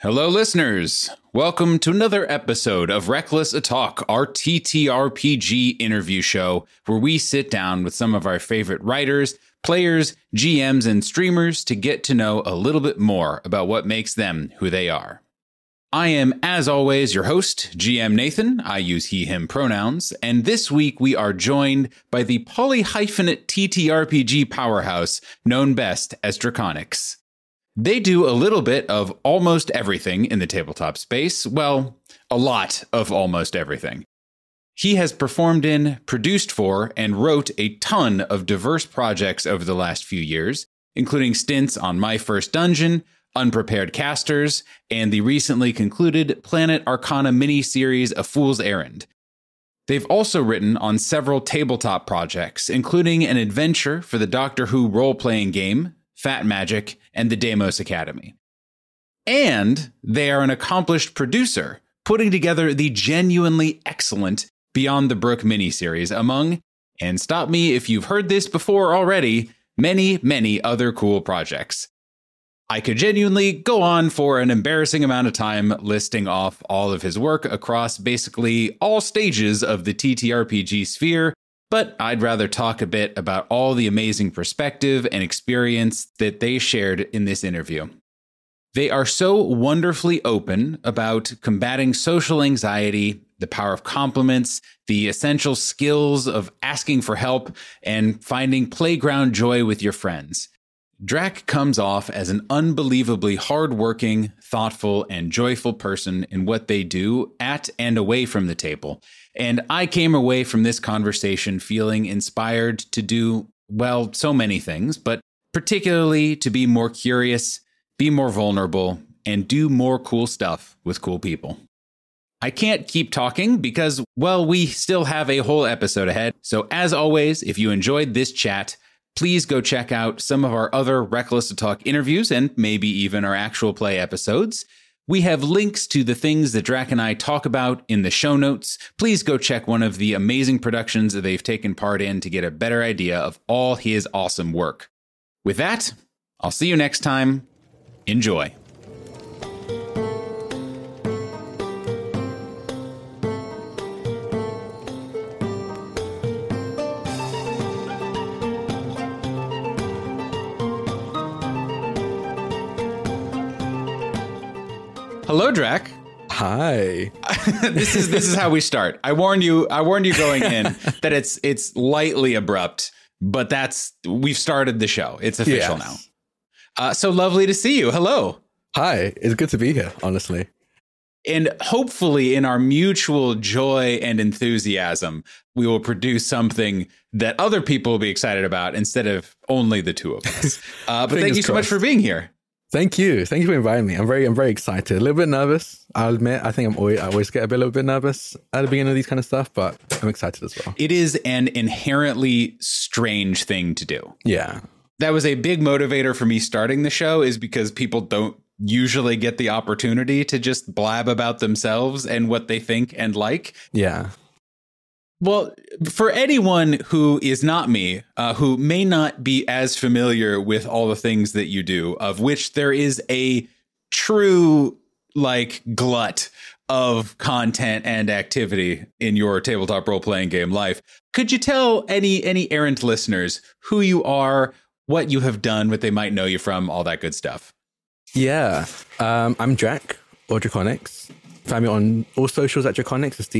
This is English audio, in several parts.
Hello, listeners. Welcome to another episode of Reckless Talk, our TTRPG interview show, where we sit down with some of our favorite writers, players, GMs, and streamers to get to know a little bit more about what makes them who they are. I am, as always, your host, GM Nathan. I use he, him pronouns, and this week we are joined by the polyhyphenate TTRPG powerhouse known best as Draconics. They do a little bit of almost everything in the tabletop space. Well, a lot of almost everything. He has performed in, produced for, and wrote a ton of diverse projects over the last few years, including stints on My First Dungeon, Unprepared Casters, and the recently concluded Planet Arcana miniseries A Fool's Errand. They've also written on several tabletop projects, including an adventure for the Doctor Who role-playing game, Fat Magic, and the Deimos Academy. And they are an accomplished producer, putting together the genuinely excellent Beyond the Brook miniseries among, and stop me if you've heard this before already, many, many other cool projects. I could genuinely go on for an embarrassing amount of time listing off all of his work across basically all stages of the TTRPG sphere, but I'd rather talk a bit about all the amazing perspective and experience that they shared in this interview. They are so wonderfully open about combating social anxiety, the power of compliments, the essential skills of asking for help, and finding playground joy with your friends. Drac comes off as an unbelievably hardworking, thoughtful, and joyful person in what they do at and away from the table. And I came away from this conversation feeling inspired to do, well, so many things, but particularly to be more curious, be more vulnerable, and do more cool stuff with cool people. I can't keep talking because, well, we still have a whole episode ahead. So as always, if you enjoyed this chat, please go check out some of our other Reckless Talk interviews and maybe even our actual play episodes. We have links to the things that Drac and I talk about in the show notes. Please go check one of the amazing productions that they've taken part in to get a better idea of all his awesome work. With that, I'll see you next time. Enjoy. Hello, Drac. Hi. This is how we start. I warned you going in that it's lightly abrupt, but we've started the show. It's official now. So lovely to see you. Hello. Hi. It's good to be here, honestly. And hopefully in our mutual joy and enthusiasm, we will produce something that other people will be excited about instead of only the two of us. But thank you so much for being here. Thank you. Thank you for inviting me. I'm very excited. A little bit nervous, I'll admit. I think I always get a little bit nervous at the beginning of these kind of stuff, but I'm excited as well. It is an inherently strange thing to do. Yeah. That was a big motivator for me starting the show, is because people don't usually get the opportunity to just blab about themselves and what they think and like. Yeah. Well, for anyone who is not me, who may not be as familiar with all the things that you do, of which there is a true glut of content and activity in your tabletop role-playing game life, could you tell any errant listeners who you are, what you have done, what they might know you from, all that good stuff? Yeah. I'm Drac, or Draconics. Find me on all socials at Draconics. It's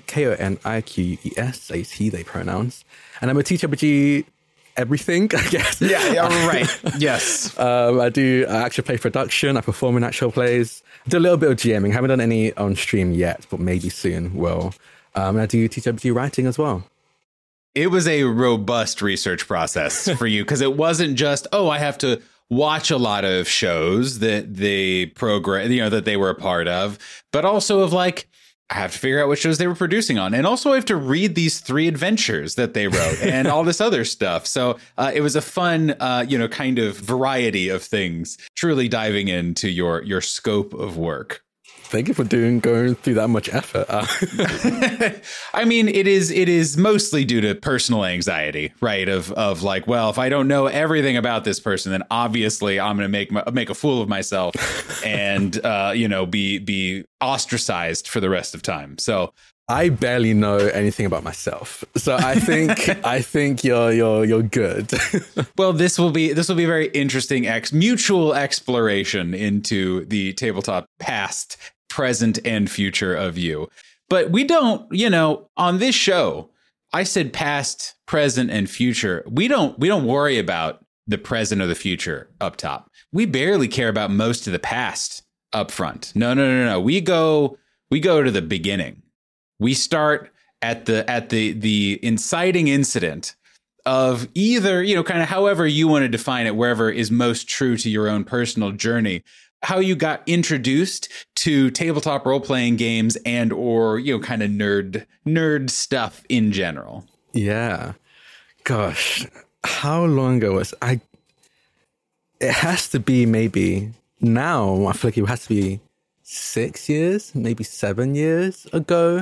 DRAKONIQUES. It's he, they pronouns. And I'm a TTRPG everything, I guess. Yeah, right. Yes. I do actual play production. I perform in actual plays. I do a little bit of GMing. Haven't done any on stream yet, but maybe soon will. And I do TTRPG writing as well. It was a robust research process for you, because it wasn't just, I have to watch a lot of shows that they program, that they were a part of, but also of I have to figure out what shows they were producing on. And also I have to read these 3 adventures that they wrote and all this other stuff. So it was a fun, kind of variety of things, truly diving into your scope of work. Thank you for going through that much effort. I mean, it is mostly due to personal anxiety, right? Of like, well, if I don't know everything about this person, then obviously I'm going to make a fool of myself and be ostracized for the rest of time. So I barely know anything about myself, so I think you're good. Well, this will be very interesting mutual exploration into the tabletop past, present, and future of you. But we don't, on this show, I said past, present, and future. We don't worry about the present or the future up top. We barely care about most of the past up front. No. We go to the beginning. We start at the inciting incident of either, kind of however you want to define it, wherever is most true to your own personal journey, how you got introduced to tabletop role-playing games and or, kind of nerd stuff in general. Yeah. Gosh, how long ago was I? It has to be maybe now. I feel like it has to be 6 years, maybe 7 years ago.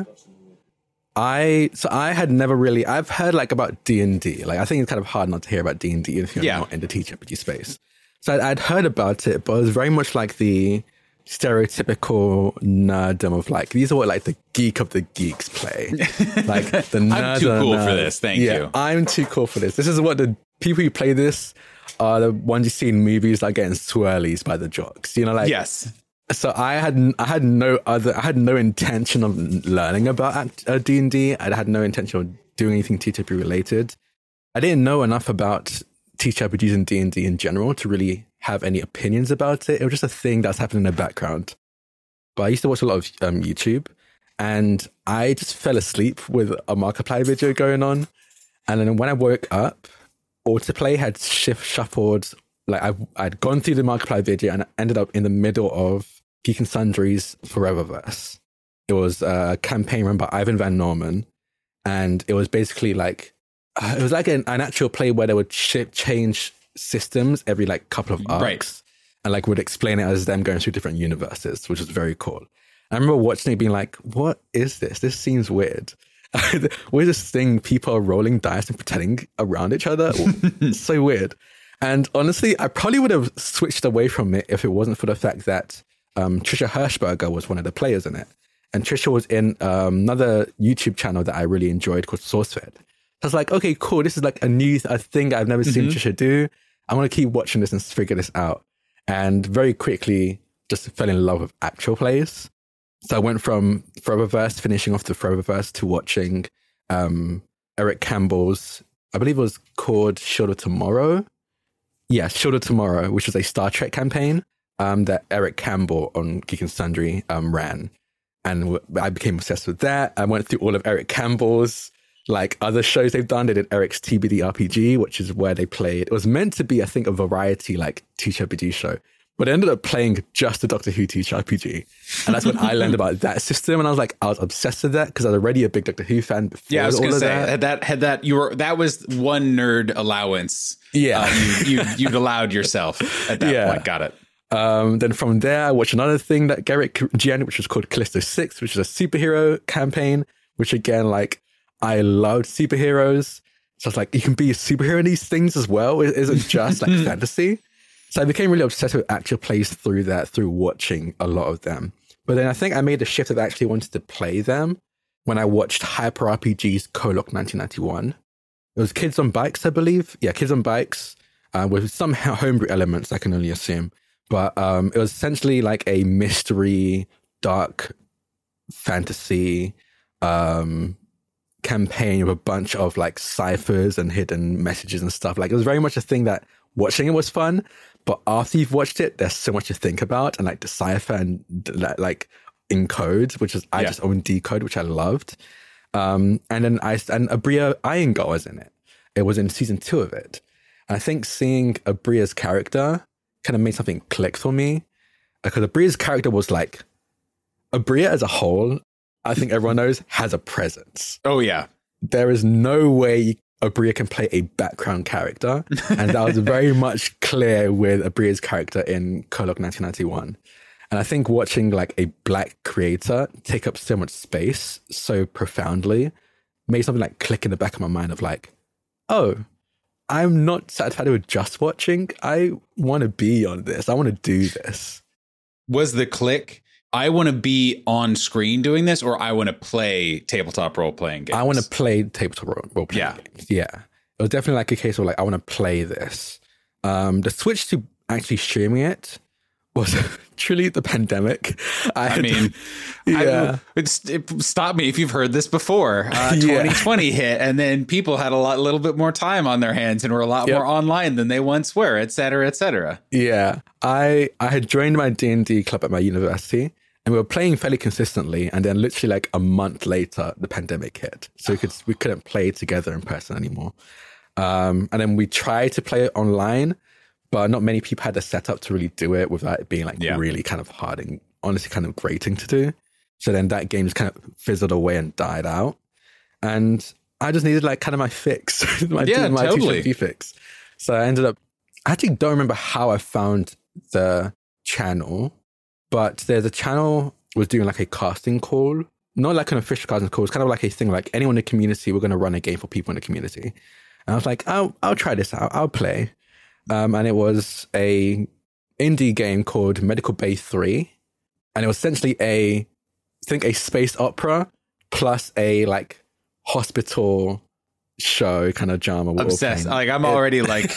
I've heard like about D&D. Like, I think it's kind of hard not to hear about D&D if you're not in the TTRPG space. So I'd heard about it, but it was very much like the stereotypical nerddom of like, these are what like the geek of the geeks play. Like the nerd. I'm too cool for this. Thank you. I'm too cool for this. This is what the people who play this are the ones you see in movies like getting swirlies by the jocks. Yes. So I had no intention of learning about D&D. I had no intention of doing anything TTRPG related. I didn't know enough about TTRPGs and D&D in general to really have any opinions about it. It was just a thing that's happening in the background. But I used to watch a lot of YouTube, and I just fell asleep with a Markiplier video going on. And then when I woke up, autoplay had shuffled. Like I'd gone through the Markiplier video and ended up in the middle of Geek and Sundry's Foreververse. It was a campaign run by Ivan Van Norman, and it was basically like it was like an actual play where they would change systems every like couple of arcs, right, and like would explain it as them going through different universes, which was very cool. I remember watching it being like, what is this? This seems weird. We're just seeing people are rolling dice and pretending around each other. It's so weird. And honestly, I probably would have switched away from it if it wasn't for the fact that Trisha Hirschberger was one of the players in it. And Trisha was in another YouTube channel that I really enjoyed called SourceFed. So I was like, okay, cool. This is like a thing I've never seen Trisha do. I want to keep watching this and figure this out. And very quickly just fell in love with actual plays. So I went from Foreververse, finishing off the Foreververse, to watching Eric Campbell's, I believe it was called Shield of Tomorrow. Yeah, Shield of Tomorrow, which was a Star Trek campaign that Eric Campbell on Geek and Sundry ran. And I became obsessed with that. I went through all of Eric Campbell's like other shows they've done. They did Eric's TBD RPG, which is where they played. It was meant to be, I think, a variety like TTRPG show, but I ended up playing just the Doctor Who TTRPG. And that's when I learned about that system. And I was obsessed with that because I was already a big Doctor Who fan before. Yeah, I was going to say that was one nerd allowance. Yeah. You'd allowed yourself at that point. Got it. Then from there, I watched another thing that Garrett GN, which was called Callisto 6, which is a superhero campaign, which again, like, I loved superheroes. So I was like, you can be a superhero in these things as well. It isn't just like fantasy. So I became really obsessed with actual plays through watching a lot of them. But then I think I made the shift of actually wanted to play them when I watched Hyper RPG's Kolok 1991. It was Kids on Bikes, I believe. Yeah, Kids on Bikes, with some homebrew elements, I can only assume. But it was essentially like a mystery, dark fantasy campaign with a bunch of like ciphers and hidden messages and stuff. Like, it was very much a thing that watching it was fun, but after you've watched it, there's so much to think about and like decipher and like encode, which is I just own Decode, which I loved. And then Abria Iyengar was in it. It was in season 2 of it. And I think seeing Abria's character kind of made something click for me, because Abria's character was like, Abria as a whole, I think everyone knows, has a presence. Oh yeah. There is no way Abria can play a background character. And that was very much clear with Abria's character in Kolok 1991. And I think watching like a black creator take up so much space so profoundly made something like click in the back of my mind of like, oh, I'm not satisfied with just watching. I want to be on this. I want to do this. Was the click, I want to be on screen doing this, or I want to play tabletop role-playing games? I want to play tabletop role-playing games. Yeah. It was definitely like a case of like, I want to play this. The switch to actually streaming it was truly the pandemic. Stop me if you've heard this before. 2020 hit, and then people had a little bit more time on their hands and were a lot more online than they once were, et cetera, et cetera. Yeah. I had joined my D&D club at my university, and we were playing fairly consistently. And then literally like a month later, the pandemic hit. So we couldn't play together in person anymore. And then we tried to play it online, but not many people had the setup to really do it without it being like really kind of hard and honestly kind of grating to do. So then that game just kind of fizzled away and died out. And I just needed like kind of my fix, my totally. TTRP fix. So I actually don't remember how I found the channel, but there's a channel was doing like a casting call, not like an official casting call. It's kind of like a thing like anyone in the community, we're going to run a game for people in the community. And I was like, I'll try this out. I'll play. And it was a indie game called Medical Bay 3. And it was essentially a space opera plus a like hospital show kind of drama. Obsessed. Like I'm already like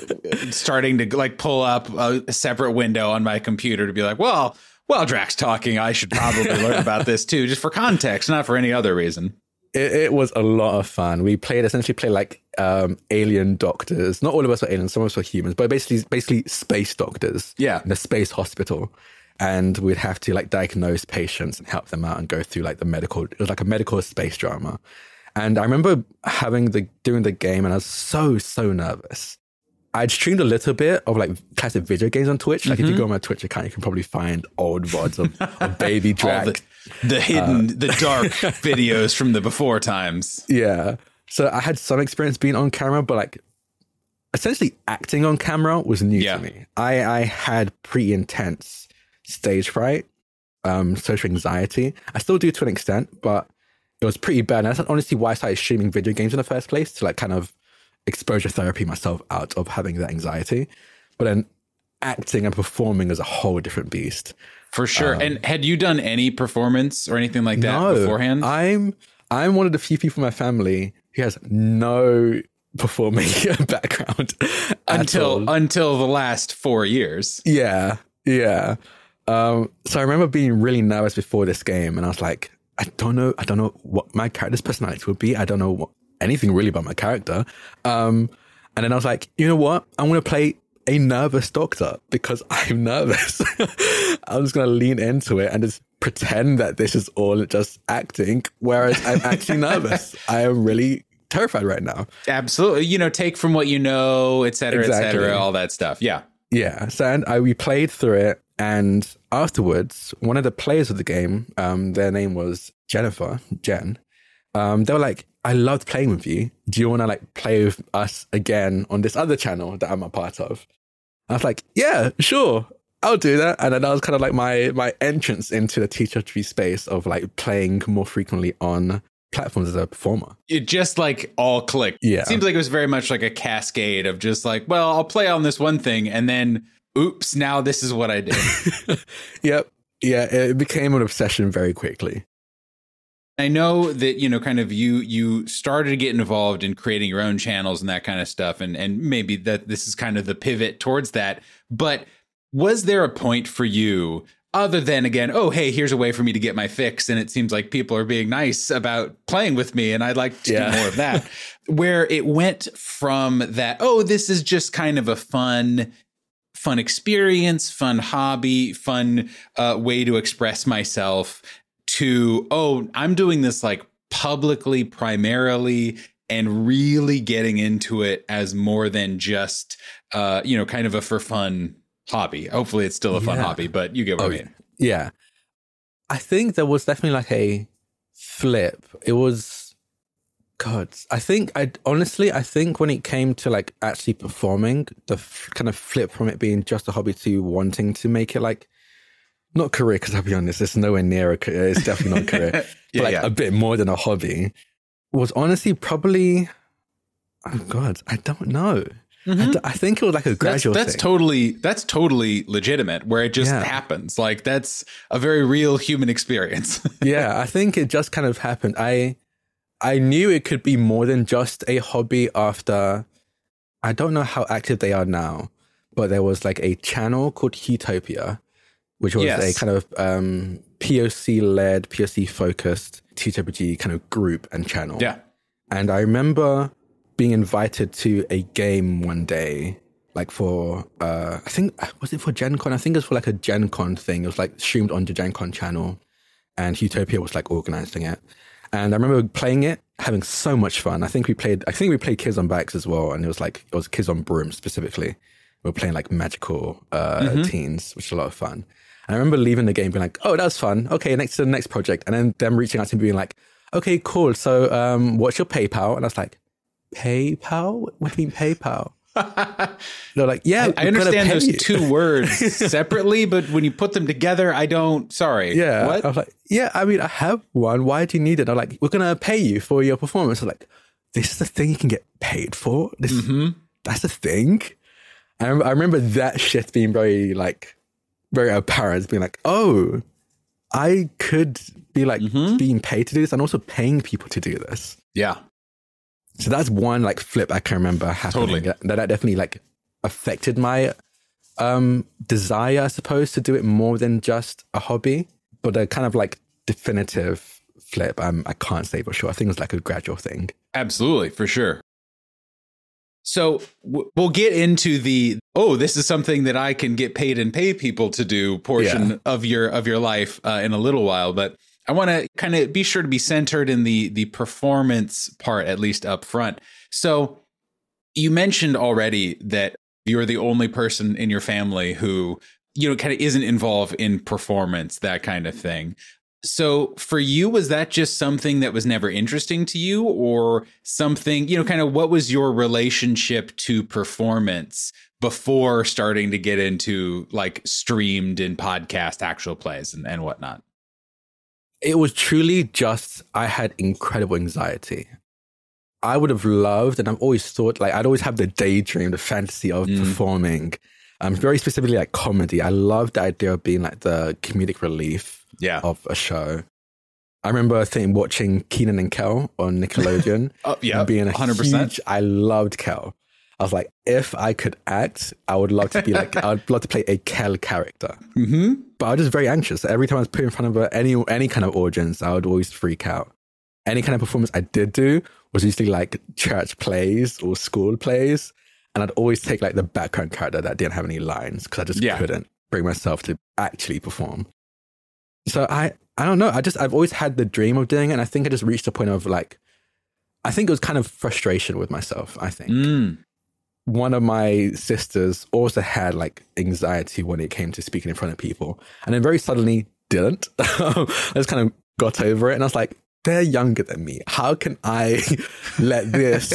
starting to like pull up a separate window on my computer to be like, well, Drax talking, I should probably learn about this too, just for context, not for any other reason. It was a lot of fun. We essentially played like alien doctors. Not all of us were aliens, some of us were humans, but basically space doctors. Yeah. In a space hospital. And we'd have to like diagnose patients and help them out and go through like it was like a medical space drama. And I remember doing the game, and I was so nervous. I'd streamed a little bit of like classic video games on Twitch. Like if you go on my Twitch account, you can probably find old VODs of Baby Drax. The hidden, the dark videos from the before times. Yeah. So I had some experience being on camera, but like essentially acting on camera was new to me. I had pretty intense stage fright, social anxiety. I still do to an extent, but it was pretty bad. And that's honestly why I started streaming video games in the first place, to like kind of exposure therapy myself out of having that anxiety. But then acting and performing is a whole different beast. For sure. And had you done any performance or anything like that beforehand? I'm one of the few people in my family who has no performing background until the last 4 years. Yeah. So I remember being really nervous before this game, and I was like, I don't know what my character's personality would be. I don't know anything really about my character. And then I was like, you know what? I'm going to play a nervous doctor because I'm nervous. I'm just going to lean into it and just pretend that this is all just acting, whereas I'm actually nervous. I am really terrified right now. Absolutely. Take from what you know, et cetera, all that stuff. Yeah. Yeah. So we played through it, and afterwards, one of the players of the game, their name was Jen. They were like, I loved playing with you. Do you want to like play with us again on this other channel that I'm a part of? I was like, yeah, sure, I'll do that. And then that was kind of like my entrance into the TTRPG space of like playing more frequently on platforms as a performer. It just like all clicked. Yeah. It seems like it was very much like a cascade of just like, well, I'll play on this one thing, and then oops, now this is what I did. Yep. Yeah, it became an obsession very quickly. I know that, kind of you started to get involved in creating your own channels and that kind of stuff. And maybe that this is kind of the pivot towards that. But was there a point for you other than, again, oh, hey, here's a way for me to get my fix, and it seems like people are being nice about playing with me, and I'd like to do more of that, where it went from that, oh, this is just kind of a fun experience, fun hobby, fun way to express myself, to, oh, I'm doing this like publicly, primarily, and really getting into it as more than just, kind of a for fun hobby. Hopefully it's still a fun hobby, but you get what I mean. Yeah. I think there was definitely like a flip. It was, God, I think when it came to like actually performing, the kind of flip from it being just a hobby to wanting to make it like Not career, because I'll be honest, it's nowhere near a career. It's definitely not a career. But like a bit more than a hobby was honestly probably, oh God, I don't know. I think it was like a gradual thing. That's totally legitimate, where it just happens. Like, that's a very real human experience. Yeah, I think it just kind of happened. I knew it could be more than just a hobby after, I don't know how active they are now, but there was like a channel called Utopia, which was a kind of POC-led, POC-focused TTRPG kind of group and channel. Yeah. And I remember being invited to a game one day, like for, I think, was it for Gen Con? I think it was for like a Gen Con thing. It was like streamed on the Gen Con channel, and Utopia was like organizing it. And I remember playing it, having so much fun. I think we played Kids on Bikes as well. And it was Kids on Brooms specifically. We were playing like magical teens, which was a lot of fun. And I remember leaving the game being like, oh, that was fun. Okay, next to the next project. And then them reaching out to me being like, okay, cool. So what's your PayPal? And I was like, PayPal? What do you mean PayPal? They're like, yeah, I understand those two words separately, but when you put them together, sorry. Yeah. What? I was like, yeah, I mean, I have one. Why do you need it? They're like, we're going to pay you for your performance. I'm like, this is the thing you can get paid for? That's the thing? I remember that shift being very apparent, being like, oh, I could be like being paid to do this and also paying people to do this. Yeah. So that's one like flip I can remember happening. Totally. That definitely like affected my desire, I suppose, to do it more than just a hobby. But a kind of like definitive flip, I can't say for sure. I think it was like a gradual thing. Absolutely, for sure. So we'll get into this is something that I can get paid and pay people to do portion of your life in a little while. But I want to kind of be sure to be centered in the performance part, at least up front. So you mentioned already that you're the only person in your family who, kind of isn't involved in performance, that kind of thing. So for you, was that just something that was never interesting to you, or something, kind of what was your relationship to performance before starting to get into like streamed and podcast actual plays and whatnot? It was truly just, I had incredible anxiety. I would have loved, and I've always thought, like, I'd always have the daydream, the fantasy of performing. Very specifically like comedy. I loved the idea of being like the comedic relief of a show. I remember watching Kenan and Kel on Nickelodeon. And being 100%. I loved Kel. I was like, if I could act, I would love to be like, I would love to play a Kel character. But I was just very anxious. Every time I was put in front of any kind of audience, I would always freak out. Any kind of performance I did do was usually like church plays or school plays. And I'd always take like the background character that didn't have any lines because I just couldn't bring myself to actually perform. So I don't know. I've always had the dream of doing it. And I think I just reached a point of like, I think it was kind of frustration with myself, I think. One of my sisters also had like anxiety when it came to speaking in front of people, and then very suddenly didn't. I just kind of got over it, and I was like, they're younger than me. How can I let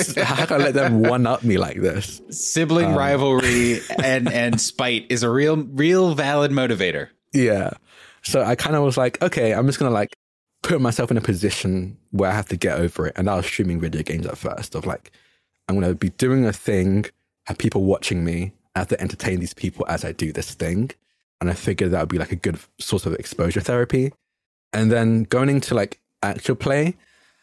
them one up me like this? Sibling rivalry and spite is a real valid motivator. Yeah. So I kind of was like, okay, I'm just going to like put myself in a position where I have to get over it. And I was streaming video games at first of like, I'm going to be doing a thing, have people watching me. I have to entertain these people as I do this thing. And I figured that would be like a good source of exposure therapy. And then going into like actual play,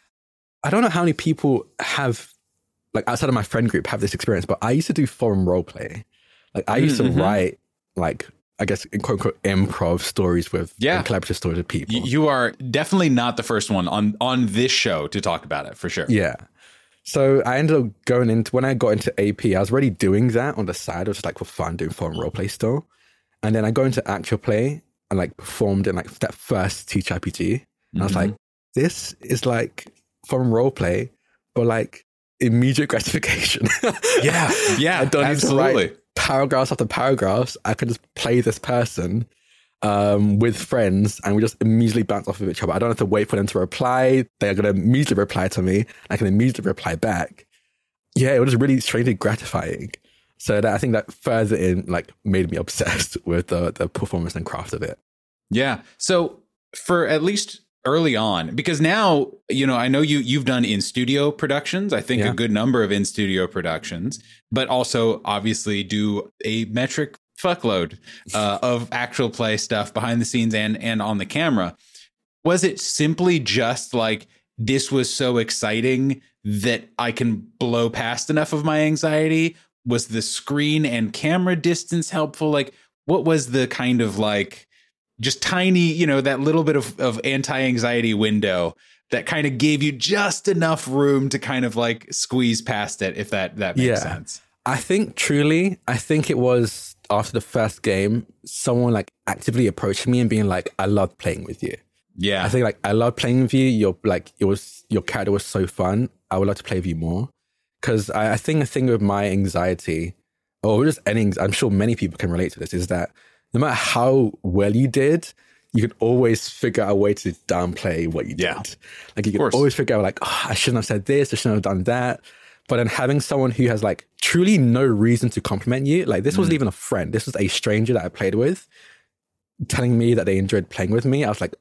I don't know how many people have, like outside of my friend group, have this experience, but I used to do forum role play. Like I used to write like, I guess, in quote unquote, improv stories with and collaborative stories with people. You are definitely not the first one on this show to talk about it, for sure. Yeah. So I ended up when I got into AP, I was already doing that on the side. It was like for fun, doing forum roleplay still. And then I go into actual play and like performed in like that first TTRPG. And I was like, this is like forum roleplay, but like immediate gratification. Yeah. I don't absolutely. need to write paragraphs after paragraphs. I can just play this person with friends, and we just immediately bounce off of each other. I don't have to wait for them to reply. They are going to immediately reply to me. I can immediately reply back. Yeah, it was really strangely gratifying. So I think that further in like made me obsessed with the performance and craft of it. Yeah. So for at least early on, because now, I know you've done in-studio productions, I think a good number of in-studio productions, but also obviously do a metric fuckload of actual play stuff behind the scenes and on the camera. Was it simply just like, this was so exciting that I can blow past enough of my anxiety? Was the screen and camera distance helpful? Like, what was the kind of like, just tiny, that little bit of anti-anxiety window that kind of gave you just enough room to kind of like squeeze past it, if that makes sense? I think it was after the first game, someone like actively approaching me and being like, I love playing with you. Yeah. I think like, I love playing with you. Your character was so fun. I would love to play with you more. Because I think the thing with my anxiety, or just any, I'm sure many people can relate to this, is that no matter how well you did, you could always figure out a way to downplay what you did. Like you could always figure out like, I shouldn't have said this, I shouldn't have done that. But then having someone who has like truly no reason to compliment you, like this wasn't even a friend, this was a stranger that I played with, telling me that they enjoyed playing with me. I was like,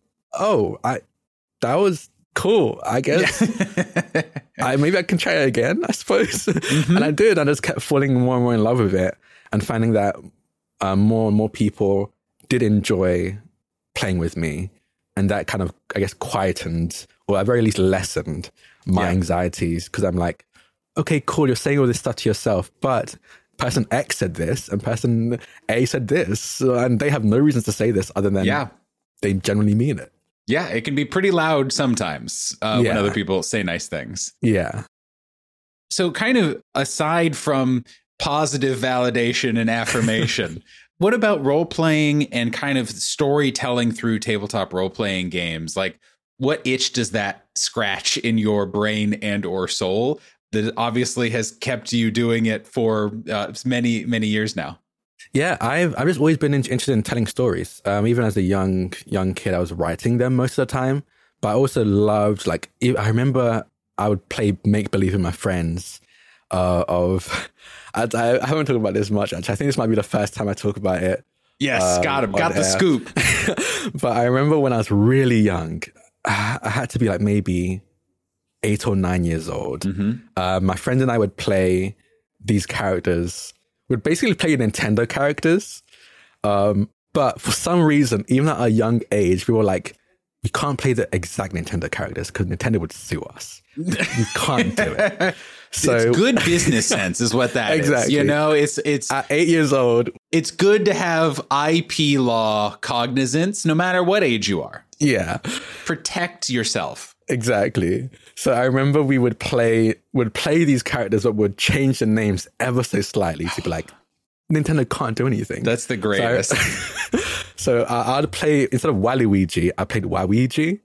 that was cool, I guess. Maybe I can try it again, I suppose. And I did. I just kept falling more and more in love with it and finding that more and more people did enjoy playing with me. And that kind of, I guess, quietened, or at very least lessened my anxieties. Because I'm like, okay, cool, you're saying all this stuff to yourself, but person X said this and person A said this. And they have no reasons to say this other than they genuinely mean it. Yeah, it can be pretty loud sometimes when other people say nice things. Yeah. So kind of aside from positive validation and affirmation, what about role-playing and kind of storytelling through tabletop role-playing games? Like, what itch does that scratch in your brain and or soul that obviously has kept you doing it for many, many years now? Yeah, I've just always been interested in telling stories. Even as a young kid, I was writing them most of the time. But I also loved, like, I remember I would play make-believe with my friends. I haven't talked about this much, actually. I think this might be the first time I talk about it. Yes, got the scoop. But I remember when I was really young, I had to be like maybe 8 or 9 years old. My friends and I would play these characters. We'd basically play Nintendo characters. But for some reason, even at a young age, we were like, we can't play the exact Nintendo characters because Nintendo would sue us. You can't do it. So it's good business sense is what that exactly. is. It's at 8 years old. It's good to have IP law cognizance no matter what age you are. Yeah. Protect yourself. Exactly. So I remember we would play these characters but would change the names ever so slightly to be like, Nintendo can't do anything. That's the greatest. So I'd play, instead of Waluigi, I played Waluigi.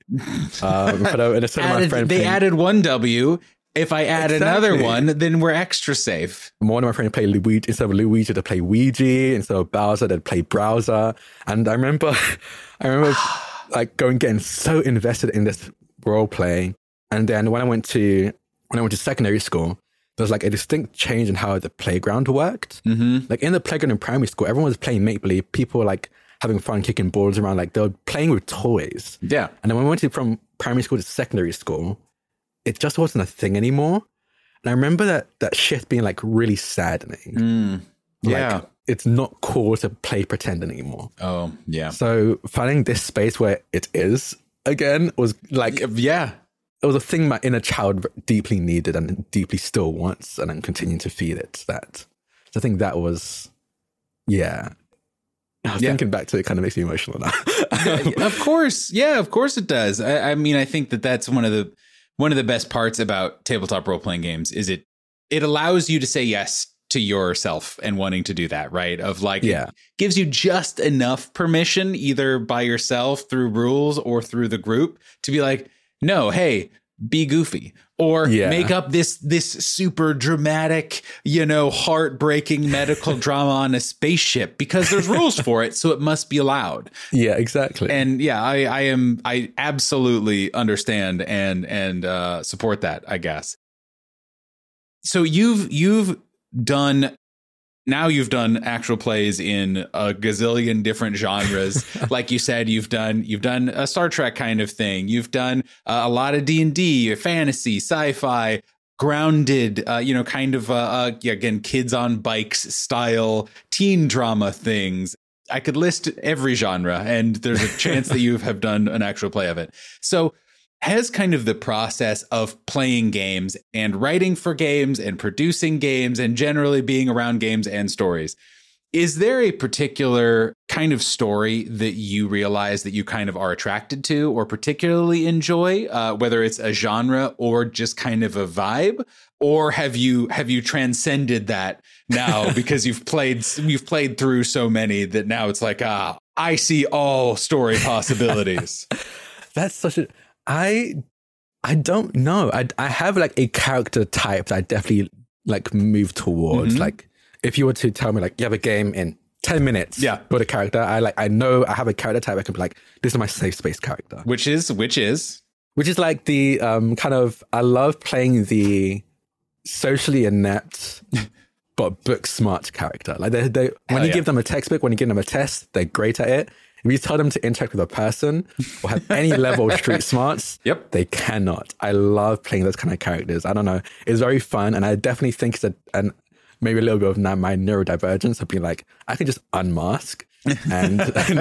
They added one W. If I add another one, then we're extra safe. One of my friends played Luigi. Instead of Luigi, they'd play Ouija. Instead of Bowser, they'd play Browser. And I remember like getting so invested in this role playing. And then when I went to secondary school, there was like a distinct change in how the playground worked. Like in the playground in primary school, everyone was playing make-believe. People were like having fun kicking balls around, like they were playing with toys. Yeah. And then when we went from primary school to secondary school, it just wasn't a thing anymore. And I remember that shift being like really saddening. Yeah. Like, it's not cool to play pretend anymore. Oh, yeah. So finding this space where it is again was like, it was a thing my inner child deeply needed and deeply still wants, and I'm continuing to feed it that. So I think that was, I was thinking back to it, kind of makes me emotional now. Of course. Yeah, of course it does. I mean, I think that's one of the best parts about tabletop role-playing games is it allows you to say yes to yourself and wanting to do that, right? Of like, it gives you just enough permission, either by yourself through rules or through the group, to be like, no, hey, be goofy or make up this super dramatic, heartbreaking medical drama on a spaceship because there's rules for it. So it must be allowed. Yeah, exactly. And I absolutely understand and support that, I guess. So you've done now you've done actual plays in a gazillion different genres. Like you said, you've done a Star Trek kind of thing. You've done a lot of D&D, fantasy, sci-fi, grounded, kind of, again, kids on bikes style teen drama things. I could list every genre, and there's a chance that you have done an actual play of it. So has kind of the process of playing games and writing for games and producing games and generally being around games and stories, is there a particular kind of story that you realize that you kind of are attracted to or particularly enjoy, whether it's a genre or just kind of a vibe? Or have you transcended that now because you've played through so many that now it's like, I see all story possibilities? That's such a... I don't know. I have like a character type that I definitely like move towards. Mm-hmm. Like if you were to tell me like you have a game in 10 minutes, build a character. I know I have a character type. I can be like, this is my safe space character. Which is like the kind of, I love playing the socially inept but book smart character. Like they when you give them a textbook, when you give them a test, they're great at it. If you tell them to interact with a person or have any level of street smarts, they cannot. I love playing those kind of characters. I don't know. It's very fun. And I definitely think it's maybe a little bit of my neurodivergence of being like, I can just unmask and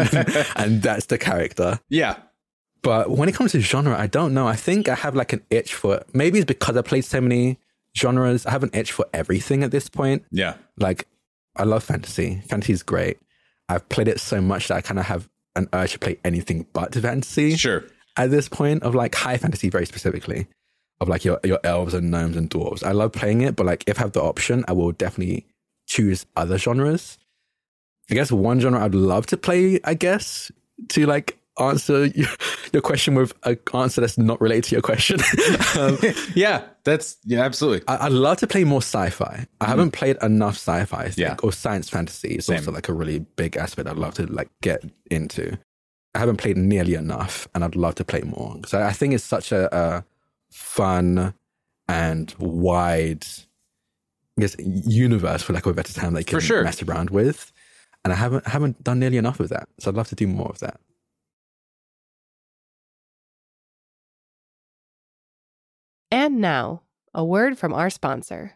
that's the character. Yeah. But when it comes to genre, I don't know. I think I have like an itch for, maybe it's because I played so many genres. I have an itch for everything at this point. Yeah. Like I love fantasy. Fantasy is great. I've played it so much that I kind of have an urge to play anything but fantasy. Sure. At this point of like high fantasy, very specifically, of like your elves and gnomes and dwarves. I love playing it, but like if I have the option, I will definitely choose other genres. I guess one genre I'd love to play, I guess, to like answer your question with an answer that's not related to your question. Absolutely. I'd love to play more sci-fi. I haven't played enough sci-fi, I think, or science fantasy is also like a really big aspect I'd love to like get into. I haven't played nearly enough, and I'd love to play more. So I think it's such a fun and wide, I guess, universe, for lack of a better term, that you can mess around with. And I haven't done nearly enough of that. So I'd love to do more of that. And now, a word from our sponsor.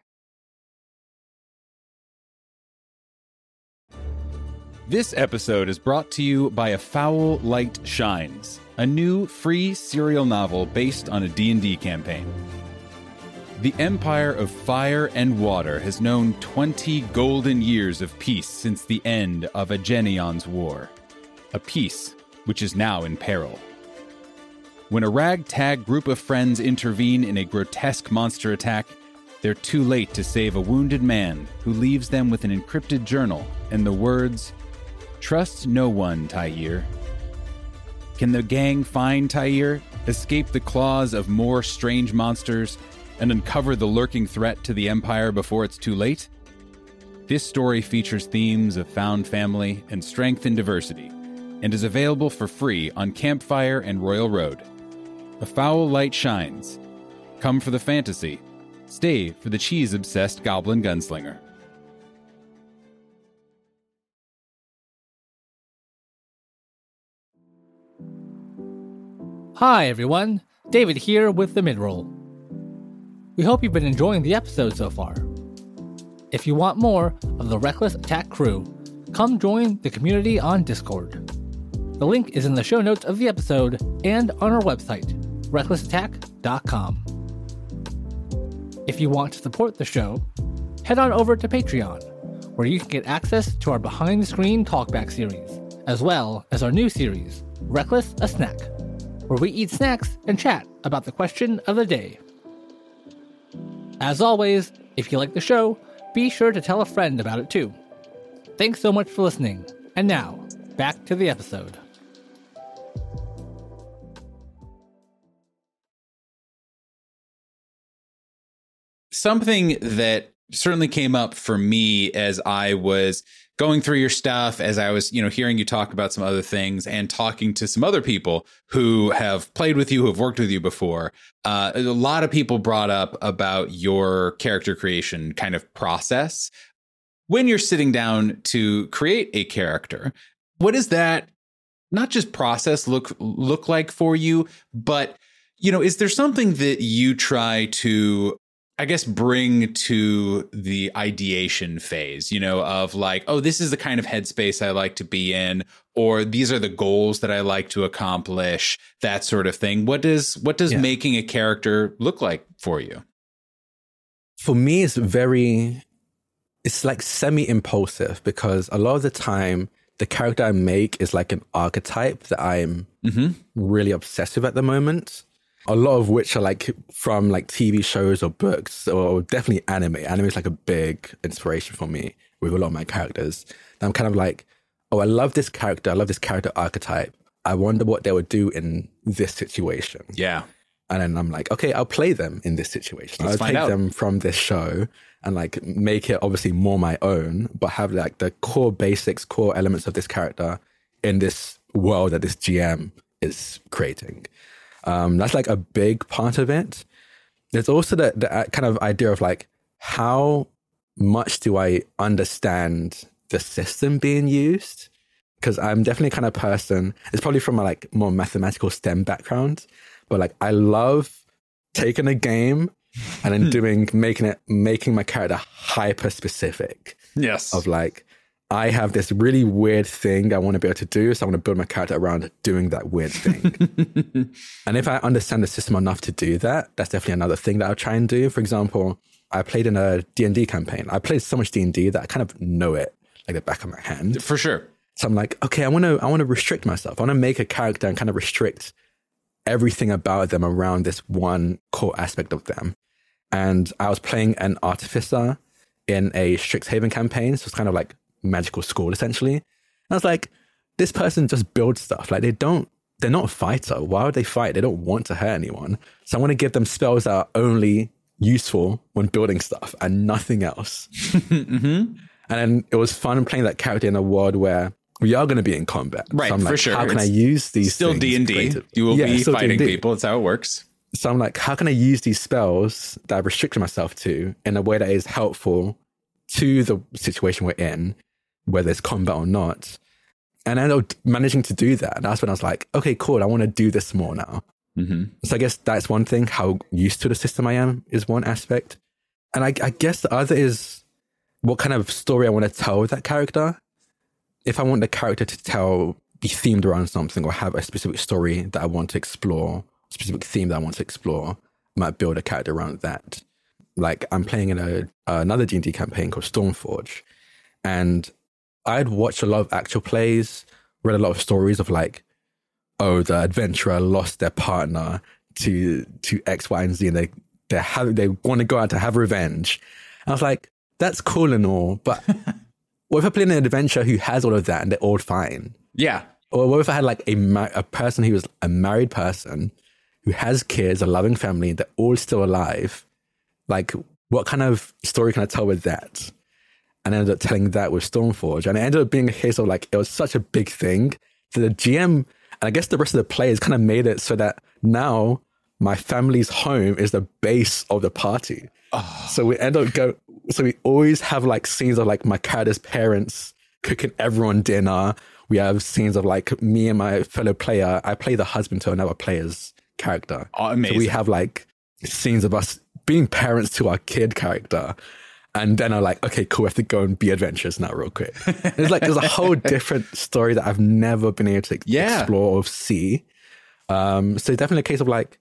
This episode is brought to you by A Foul Light Shines, a new free serial novel based on a D&D campaign. The Empire of Fire and Water has known 20 golden years of peace since the end of Agenion's War, a peace which is now in peril. When a ragtag group of friends intervene in a grotesque monster attack, they're too late to save a wounded man who leaves them with an encrypted journal and the words, "Trust no one, Tyir." Can the gang find Tyir, escape the claws of more strange monsters, and uncover the lurking threat to the Empire before it's too late? This story features themes of found family and strength in diversity, and is available for free on Campfire and Royal Road. A Foul Light Shines. Come for the fantasy. Stay for the cheese-obsessed goblin gunslinger. Hi everyone, David here with the Midroll. We hope you've been enjoying the episode so far. If you want more of the Reckless Attack crew, come join the community on Discord. The link is in the show notes of the episode and on our website, recklessattack.com. If you want to support the show, head on over to Patreon, where you can get access to our behind-the-screen talkback series, as well as our new series, Reckless a Snack, where we eat snacks and chat about the question of the day. As always, if you like the show, be sure to tell a friend about it too. Thanks so much for listening, and now, back to the episode. Something that certainly came up for me as I was going through your stuff, as I was, hearing you talk about some other things and talking to some other people who have played with you, who have worked with you before. A lot of people brought up about your character creation kind of process. when you're sitting down to create a character, what does that not just process look like for you, but, you know, is there something that you try to, I guess, bring to the ideation phase, you know, of like, oh, this is the kind of headspace I like to be in, or these are the goals that I like to accomplish, that sort of thing. What does making a character look like for you? For me, it's like semi-impulsive, because a lot of the time the character I make is like an archetype that I'm really obsessed with at the moment. A lot of which are like from like TV shows or books, or definitely anime. Anime is like a big inspiration for me with a lot of my characters. And I'm kind of like, oh, I love this character. I love this character archetype. I wonder what they would do in this situation. Yeah. And then I'm like, okay, I'll play them in this situation. I'll take them from this show and like make it obviously more my own, but have like the core basics, core elements of this character in this world that this GM is creating. That's like a big part of it. There's also the kind of idea of like, how much do I understand the system being used? Because I'm definitely kind of person, it's probably from a like more mathematical STEM background, but like I love taking a game and then making my character hyper specific. Yes. Of like, I have this really weird thing I want to be able to do, so I want to build my character around doing that weird thing. And if I understand the system enough to do that, that's definitely another thing that I'll try and do. For example, I played in a D&D campaign. I played so much D&D that I kind of know it like the back of my hand. For sure. So I'm like, okay, I want to restrict myself. I want to make a character and kind of restrict everything about them around this one core aspect of them. And I was playing an artificer in a Strixhaven campaign. So it's kind of like magical school, essentially. And I was like, this person just builds stuff. Like they're not a fighter. Why would they fight? They don't want to hurt anyone. So I want to give them spells that are only useful when building stuff and nothing else. And then it was fun playing that character in a world where we are going to be in combat. Right, so I'm like, for sure. How can I use these still things D&D. creatively? You will be fighting D&D. people. That's how it works. So I'm like, how can I use these spells that I've restricted myself to in a way that is helpful to the situation we're in, whether it's combat or not? And I ended up managing to do that. And that's when I was like, okay, cool. I want to do this more now. So I guess that's one thing. How used to the system I am is one aspect. And I guess the other is what kind of story I want to tell with that character. If I want the character to be themed around something or have a specific story that I want to explore, specific theme that I want to explore, I might build a character around that. Like I'm playing in another D&D campaign called Stormforge. And I'd watched a lot of actual plays, read a lot of stories of like, oh, the adventurer lost their partner to X, Y, and Z, and they want to go out to have revenge. And I was like, that's cool and all, but what if I play an adventurer who has all of that and they're all fine? Yeah. Or what if I had like a person who was a married person who has kids, a loving family, they're all still alive? Like, what kind of story can I tell with that? And I ended up telling that with Stormforge. And it ended up being a case of like, it was such a big thing that the GM, and I guess the rest of the players kind of made it so that now my family's home is the base of the party. So we end up so we always have like scenes of like my character's parents cooking everyone dinner. We have scenes of like me and my fellow player. I play the husband to another player's character. Oh, amazing. So we have like scenes of us being parents to our kid character. And then I'm like, okay, cool, we have to go and be adventurous now real quick. There's a whole different story that I've never been able to explore or see. So definitely a case of like,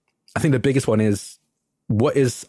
I think the biggest one is what is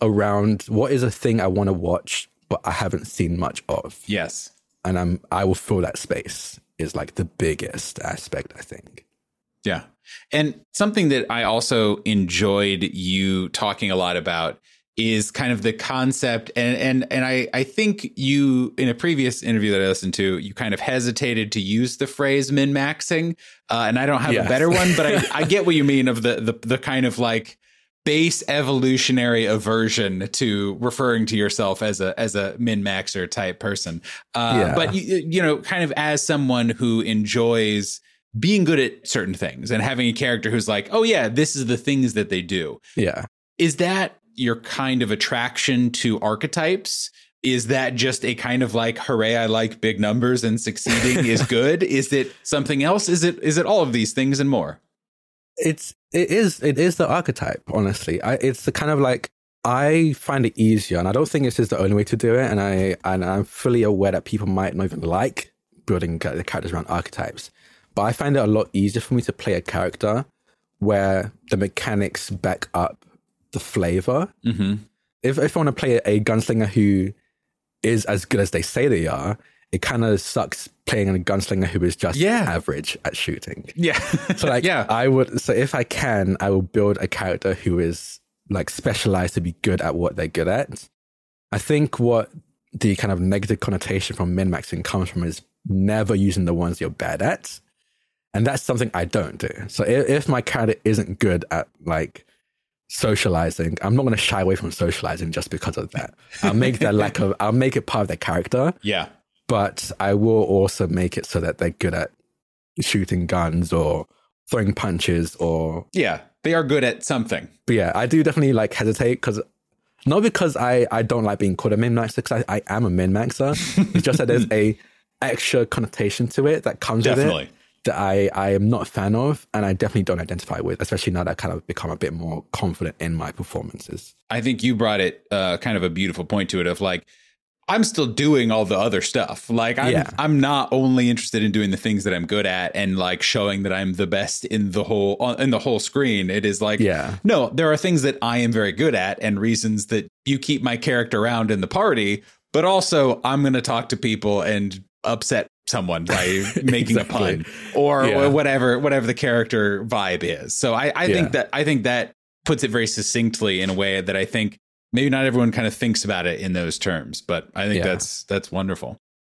a thing I want to watch, but I haven't seen much of. Yes. And I will fill that space is like the biggest aspect, I think. Yeah. And something that I also enjoyed you talking a lot about is kind of the concept. And I think you, in a previous interview that I listened to, you kind of hesitated to use the phrase min-maxing. And I don't have a better one, but I get what you mean of the kind of like base evolutionary aversion to referring to yourself as a min-maxer type person. But you know, kind of as someone who enjoys being good at certain things and having a character who's like, oh yeah, this is the things that they do. Yeah. Is that your kind of attraction to archetypes? is that just a kind of like, hooray, I like big numbers and succeeding is good? Is it something else? Is it all of these things and more? It is the archetype, honestly. It's the kind of like, I find it easier, and I don't think this is the only way to do it. And I'm fully aware that people might not even like building the characters around archetypes. But I find it a lot easier for me to play a character where the mechanics back up the flavor. Mm-hmm. If I want to play a gunslinger who is as good as they say they are, it kind of sucks playing a gunslinger who is just average at shooting. Yeah. So like, so if I can, I will build a character who is like specialized to be good at what they're good at. I think what the kind of negative connotation from min-maxing comes from is never using the ones you're bad at. And that's something I don't do. So if my character isn't good at like socializing, I'm not going to shy away from socializing just because of that. I'll make it part of their character. Yeah. But I will also make it so that they're good at shooting guns or throwing punches or... Yeah, they are good at something. But yeah, I do definitely like hesitate not because I don't like being called a min-maxer, because I am a min-maxer. It's just that there's a extra connotation to it that comes with it that I am not a fan of, and I definitely don't identify with, especially now that I've kind of become a bit more confident in my performances. I think you brought it kind of a beautiful point to it of like, I'm still doing all the other stuff. Like I'm not only interested in doing the things that I'm good at and like showing that I'm the best in the whole screen. It is like, no, there are things that I am very good at and reasons that you keep my character around in the party, but also I'm going to talk to people and upset someone by making a pun or whatever the character vibe is. So I think that puts it very succinctly in a way that I think maybe not everyone kind of thinks about it in those terms, but I think that's wonderful.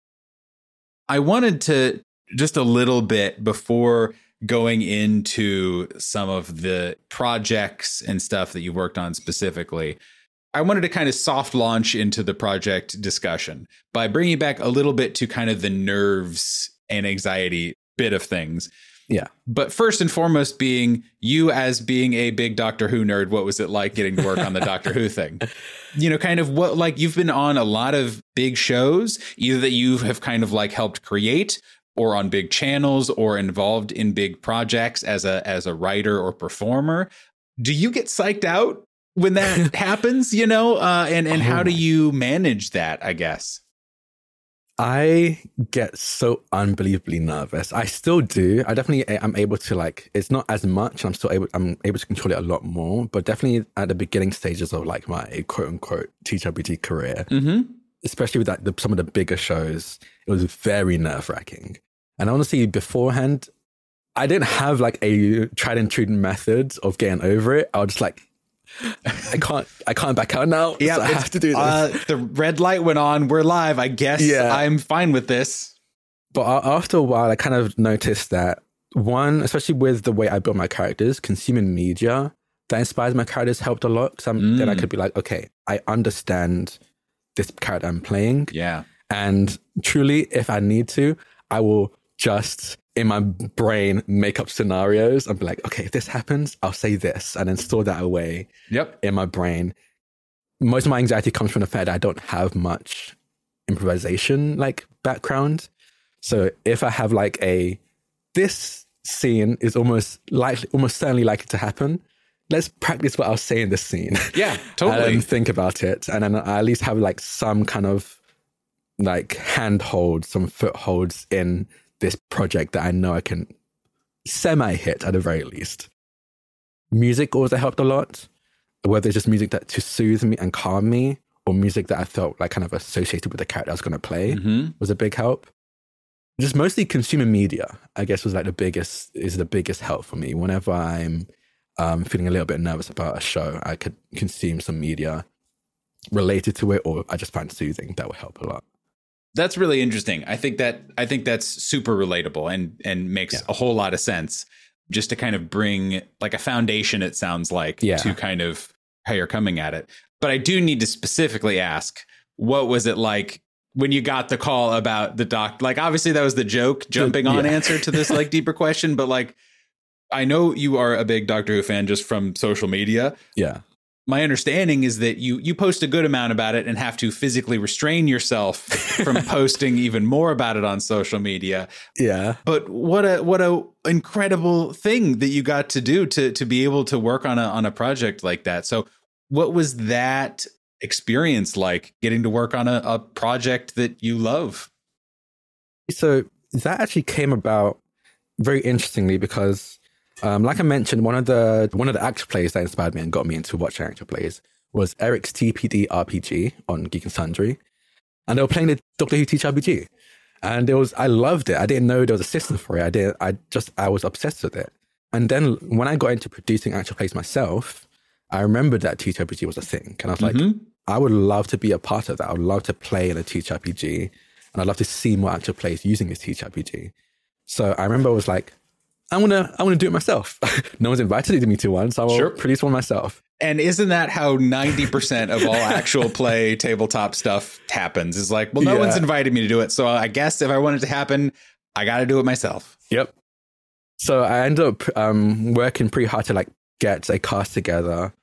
I wanted to just a little bit before going into some of the projects and stuff that you worked on specifically, I wanted to kind of soft launch into the project discussion by bringing back a little bit to kind of the nerves and anxiety bit of things. Yeah. But first and foremost, being you as being a big Doctor Who nerd, what was it like getting to work on the Doctor Who thing? You know, kind of what, like you've been on a lot of big shows, either that you have kind of like helped create or on big channels or involved in big projects as a writer or performer. Do you get psyched out when that happens, you know, and how do you manage that, I guess? I get so unbelievably nervous. I still do. I'm able to like, it's not as much. I'm able to control it a lot more, but definitely at the beginning stages of like my quote unquote TTRPG career, especially with like some of the bigger shows, it was very nerve wracking. And honestly, beforehand, I didn't have like a tried and true method of getting over it. I was just like, I can't back out now. Yeah, so I have to do this. The red light went on. We're live. I guess I'm fine with this. But after a while, I kind of noticed that one, especially with the way I build my characters, consuming media that inspires my characters helped a lot. Because then I could be like, okay, I understand this character I'm playing. Yeah. And truly, if I need to, I will just in my brain make up scenarios and be like, okay, if this happens, I'll say this, and then store that away in my brain. Most of my anxiety comes from the fact that I don't have much improvisation like background. So if I have like this scene is almost certainly likely to happen, let's practice what I'll say in this scene. Yeah, totally. And think about it. And then I at least have like some kind of like handhold, some footholds in this project that I know I can semi-hit at the very least. Music also helped a lot, whether it's just music that to soothe me and calm me, or music that I felt like kind of associated with the character I was going to play was a big help. Just mostly consuming media, I guess, was like the biggest help for me. Whenever I'm feeling a little bit nervous about a show, I could consume some media related to it, or I just find soothing. That would help a lot. That's really interesting. I think that's super relatable and makes a whole lot of sense, just to kind of bring like a foundation, it sounds like, to kind of how you're coming at it. But I do need to specifically ask, what was it like when you got the call about the doc? Like, obviously that was the joke jumping on answer to this like deeper question, but like, I know you are a big Doctor Who fan just from social media. Yeah. my understanding is that you post a good amount about it and have to physically restrain yourself from posting even more about it on social media. Yeah. But what a incredible thing that you got to do to be able to work on a project like that. So what was that experience like, getting to work on a project that you love? So that actually came about very interestingly because, like I mentioned, one of the actual plays that inspired me and got me into watching actual plays was Eric's TPD RPG on Geek and Sundry, and they were playing the Doctor Who TTRPG, and I loved it. I didn't know there was a system for it. I was obsessed with it. And then when I got into producing actual plays myself, I remembered that TTRPG was a thing, and I was like, I would love to be a part of that. I would love to play in a TTRPG, and I'd love to see more actual plays using this TTRPG. So I remember I was like, I want to do it myself. No one's invited me to one, so I'll produce one myself. And isn't that how 90% of all actual play tabletop stuff happens? Is like, well, no one's invited me to do it, so I guess if I want it to happen, I got to do it myself. Yep. So I ended up working pretty hard to like get a cast together.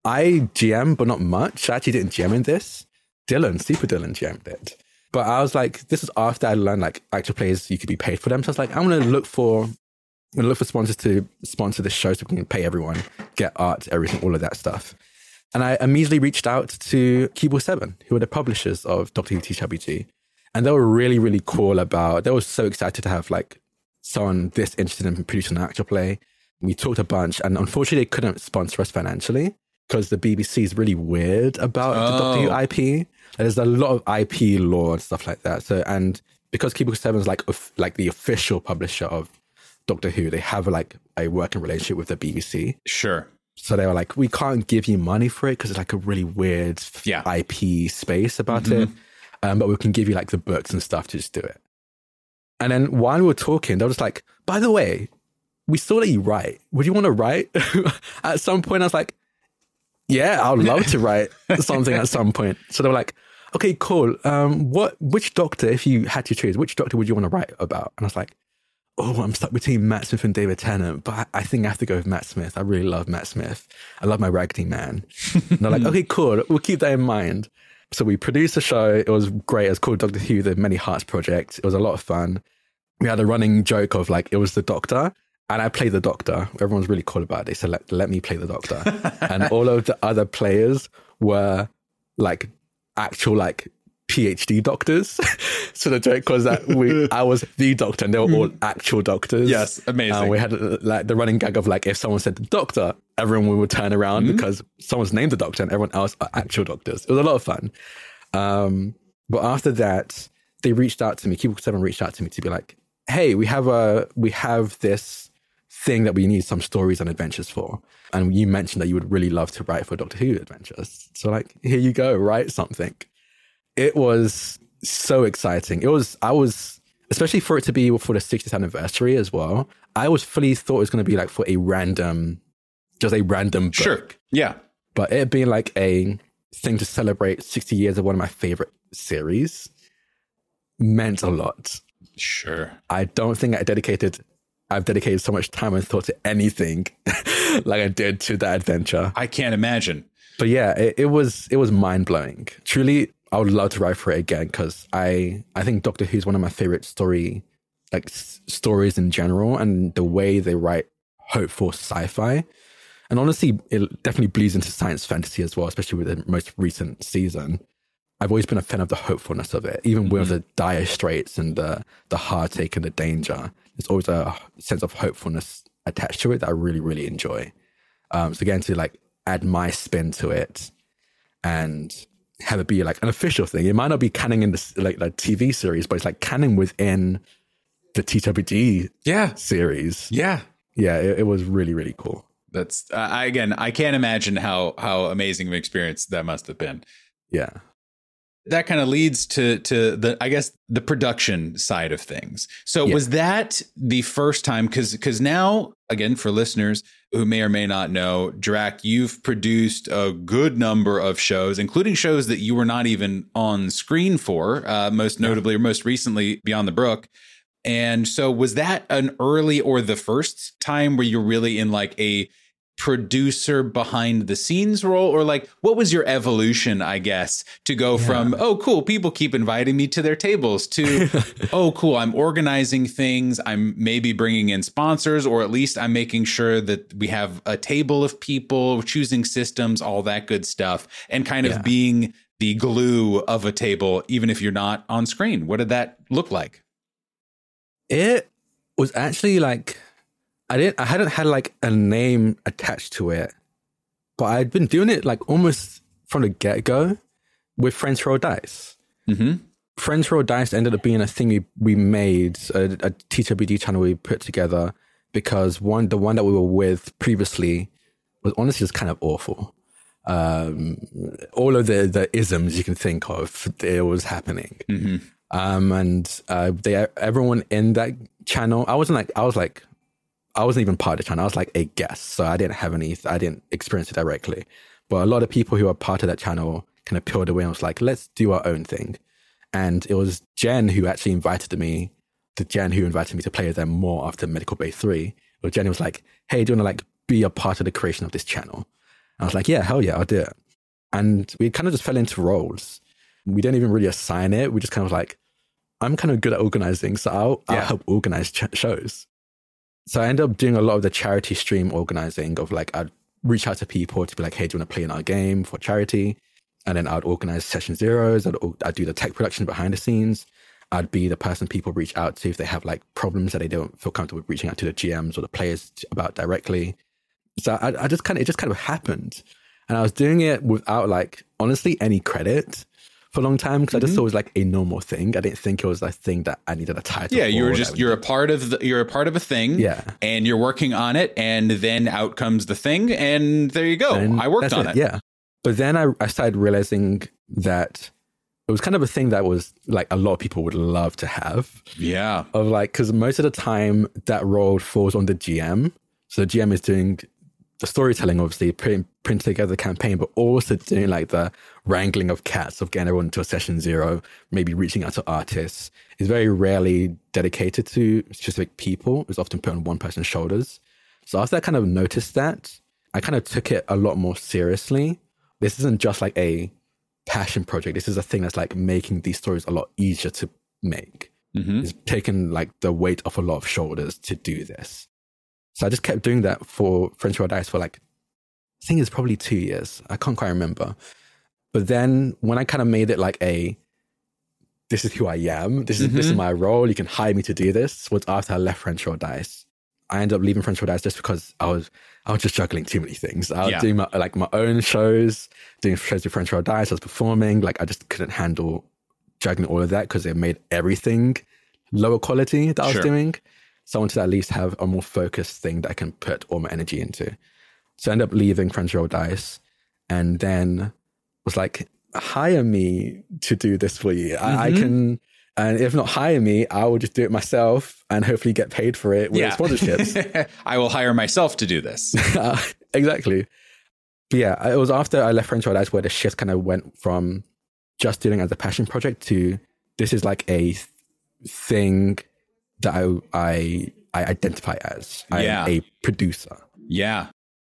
I GM, but not much. I actually didn't GM in this. Super Dylan GM'd it. But I was like, this is after I learned like actual plays, you could be paid for them. So I was like, I'm going to look for sponsors to sponsor this show so we can pay everyone, get art, everything, all of that stuff. And I immediately reached out to Cubicle 7, who are the publishers of Doctor Who TTRPG. And they were really, really cool they were so excited to have like someone this interested in producing an actual play. We talked a bunch, and unfortunately they couldn't sponsor us financially because the BBC is really weird about the Doctor Who IP. There's a lot of IP law and stuff like that. So, and because Cubicle 7 is like the official publisher of Doctor Who, they have like a working relationship with the BBC. Sure. So they were like, we can't give you money for it because it's like a really weird IP space about it. But we can give you like the books and stuff to just do it. And then while we were talking, they were just like, by the way, we saw that you write. Would you want to write? At some point, I was like, yeah, I would love to write something at some point. So they were like, okay, cool. Which Doctor, if you had to choose, which Doctor would you want to write about? And I was like, oh, I'm stuck between Matt Smith and David Tennant, but I think I have to go with Matt Smith. I really love Matt Smith. I love my Raggedy Man. And they're like, okay, cool. We'll keep that in mind. So we produced a show. It was great. It was called Doctor Who, The Many Hearts Project. It was a lot of fun. We had a running joke of like, it was the Doctor, and I played the Doctor. Everyone's really cool about it. They said, let me play the Doctor. And all of the other players were like actual like PhD doctors. So the joke was that I was the Doctor and they were all actual doctors. Yes, amazing. We had like the running gag of like, if someone said the Doctor, everyone would turn around because someone's named the Doctor and everyone else are actual doctors. It was a lot of fun. But after that, they reached out to me. Cubicle 7 reached out to me to be like, hey, we have this thing that we need some stories and adventures for. And you mentioned that you would really love to write for Doctor Who adventures. So like, here you go, write something. It was so exciting. I was, especially for it to be for the 60th anniversary as well, I was fully thought it was going to be like for just a random book. Sure. Yeah. But it being like a thing to celebrate 60 years of one of my favorite series meant a lot. Sure. I don't think I've dedicated so much time and thought to anything like I did to that adventure. I can't imagine. But yeah, it was mind blowing. Truly, I would love to write for it again because I think Doctor Who is one of my favorite stories in general, and the way they write hopeful sci-fi. And honestly, it definitely bleeds into science fantasy as well, especially with the most recent season. I've always been a fan of the hopefulness of it, even with the dire straits and the heartache and the danger. There's always a sense of hopefulness attached to it that I really, really enjoy. So again, to like add my spin to it and have it be like an official thing. It might not be canon in the like TV series, but it's like canon within the TTRPG series. Yeah. Yeah, it was really, really cool. That's I can't imagine how amazing of an experience that must have been. Yeah. That kind of leads to the production side of things. So was that the first time? Because now, again, for listeners who may or may not know, Drac, you've produced a good number of shows, including shows that you were not even on screen for, most notably or most recently Beyond the Brook. And so was that an early or the first time where you're really in like a producer behind the scenes role, or like what was your evolution, I guess, to go from, oh, cool, people keep inviting me to their tables to, oh, cool, I'm organizing things. I'm maybe bringing in sponsors, or at least I'm making sure that we have a table of people, choosing systems, all that good stuff, and kind of being the glue of a table, even if you're not on screen. What did that look like? It was actually like, I hadn't had like a name attached to it, but I'd been doing it like almost from the get-go with Friends Roll Dice. Mm-hmm. Friends Roll Dice ended up being a thing we made, a TTRPG channel we put together, because the one that we were with previously was honestly just kind of awful. All of the isms you can think of, it was happening. Mm-hmm. And everyone in that channel, I wasn't even part of the channel. I was like a guest, so I didn't experience it directly. But a lot of people who are part of that channel kind of peeled away and was like, let's do our own thing. And it was Jen who actually invited me to play with them more after Medical Bay 3. But Jen was like, hey, do you want to like be a part of the creation of this channel? And I was like, yeah, hell yeah, I'll do it. And we kind of just fell into roles. We didn't even really assign it. We just kind of like, I'm kind of good at organizing, so I'll help organize shows. So I ended up doing a lot of the charity stream organizing of like, I'd reach out to people to be like, hey, do you want to play in our game for charity? And then I'd organize session zeros. I'd do the tech production behind the scenes. I'd be the person people reach out to if they have like problems that they don't feel comfortable with reaching out to the GMs or the players about directly. So it just kind of happened. And I was doing it without like, honestly, any credit for a long time, because I just thought it was like a normal thing. I didn't think it was a thing that I needed a title. Yeah, you're a part of a thing. Yeah, and you're working on it, and then out comes the thing, and there you go. And I worked on it. Yeah, but then I started realizing that it was kind of a thing that was like a lot of people would love to have. Yeah, of like, because most of the time that role falls on the GM, so the GM is doing the storytelling, obviously, putting together the campaign, but also doing like the wrangling of cats, of getting everyone into a session zero, maybe reaching out to artists. Is very rarely dedicated to specific people. It's often put on one person's shoulders. So after I kind of noticed that, I kind of took it a lot more seriously. This isn't just like a passion project. This is a thing that's like making these stories a lot easier to make. Mm-hmm. It's taken like the weight off a lot of shoulders to do this. So I just kept doing that for Friends Roll Dice for like, I think it's probably 2 years. I can't quite remember. But then when I kind of made it like this is who I am. This is my role. You can hire me to do this. Was after I left Friends Roll Dice. I ended up leaving Friends Roll Dice just because I was just juggling too many things. I was doing my own shows, doing shows with Friends Roll Dice. I was performing. Like I just couldn't handle juggling all of that because it made everything lower quality that I was doing. So I wanted to at least have a more focused thing that I can put all my energy into. So I ended up leaving Friends Roll Dice, and then was like, hire me to do this for you. I can, and if not hire me, I will just do it myself and hopefully get paid for it with sponsorships. I will hire myself to do this. Exactly. But yeah, it was after I left Friends Roll Dice where the shift kind of went from just doing it as a passion project to this is like a thing that I identify as. I am a producer. Yeah.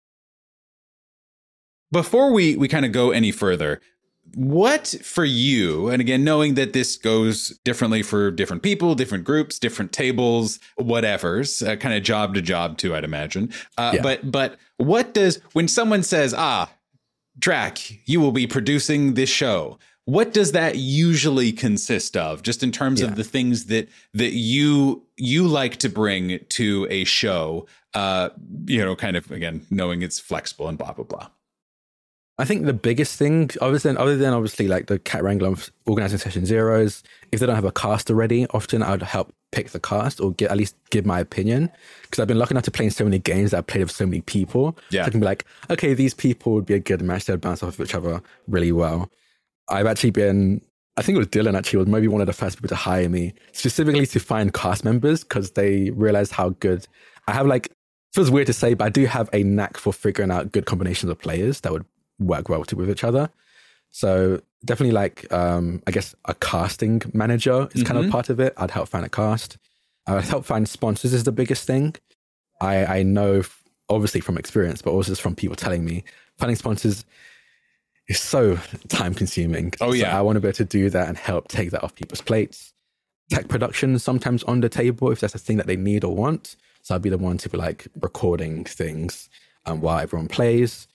Before we kind of go any further, what for you, and again, knowing that this goes differently for different people, different groups, different tables, whatever's, kind of job to job too, I'd imagine. But what does, when someone says, Drac, you will be producing this show, what does that usually consist of, just in terms of the things that you like to bring to a show, kind of, again, knowing it's flexible and blah, blah, blah? I think the biggest thing, other than obviously like the cat wrangler of organizing session zeros, if they don't have a cast already, often I would help pick the cast or at least give my opinion. Because I've been lucky enough to play in so many games that I've played with so many people. Yeah. So I can be like, okay, these people would be a good match. They'd bounce off of each other really well. I've actually been, I think it was Dylan actually was maybe one of the first people to hire me specifically to find cast members because they realized how good I have. Like, it feels weird to say, but I do have a knack for figuring out good combinations of players that would work well with each other. So definitely like, I guess a casting manager is kind of part of it. I'd help find a cast. I'd help find sponsors is the biggest thing. I know obviously from experience, but also just from people telling me finding sponsors is so time consuming. Oh, yeah. So I want to be able to do that and help take that off people's plates. Tech production sometimes on the table if that's a thing that they need or want. So I'll be the one to be like recording things while everyone plays.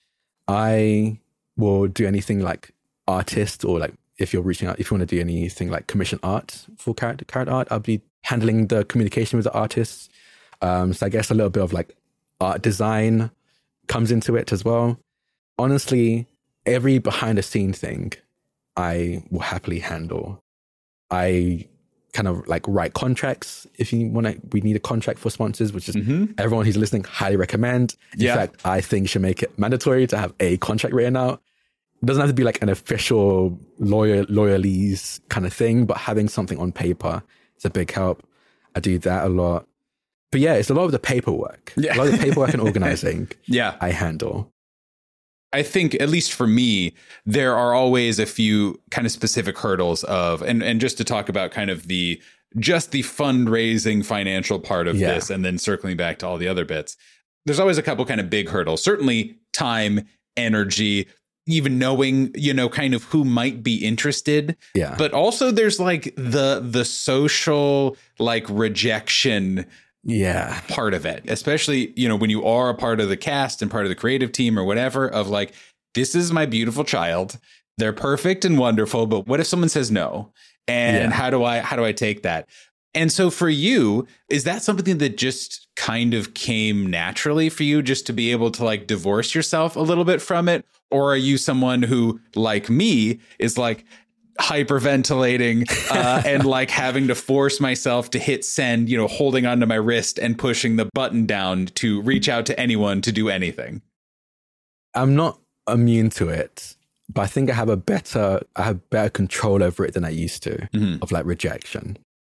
I will do anything like artist, or like if you're reaching out, if you want to do anything like commission art for character art, I'll be handling the communication with the artists. So I guess a little bit of like art design comes into it as well. Honestly, every behind the scene thing I will happily handle. I kind of like write contracts if you want to. We need a contract for sponsors, which is everyone who's listening highly recommend. In fact, I think you should make it mandatory to have a contract written out. It doesn't have to be like an official lawyerese kind of thing, but having something on paper is a big help. I do that a lot. But yeah, it's a lot of the paperwork. A lot of the paperwork and organizing I handle. I think, at least for me, there are always a few kind of specific hurdles of, and just to talk about kind of the fundraising financial part of this, and then circling back to all the other bits. There's always a couple kind of big hurdles, certainly time, energy, even knowing, kind of who might be interested. Yeah. But also there's like the social like rejection part of it, especially, when you are a part of the cast and part of the creative team or whatever, of like, this is my beautiful child. They're perfect and wonderful. But what if someone says no? And how do I take that? And so for you, is that something that just kind of came naturally for you, just to be able to like divorce yourself a little bit from it? Or are you someone who, like me, is like hyperventilating and like having to force myself to hit send, holding onto my wrist and pushing the button down to reach out to anyone to do anything? I'm not immune to it, but I think I have better control over it than I used to, of like rejection.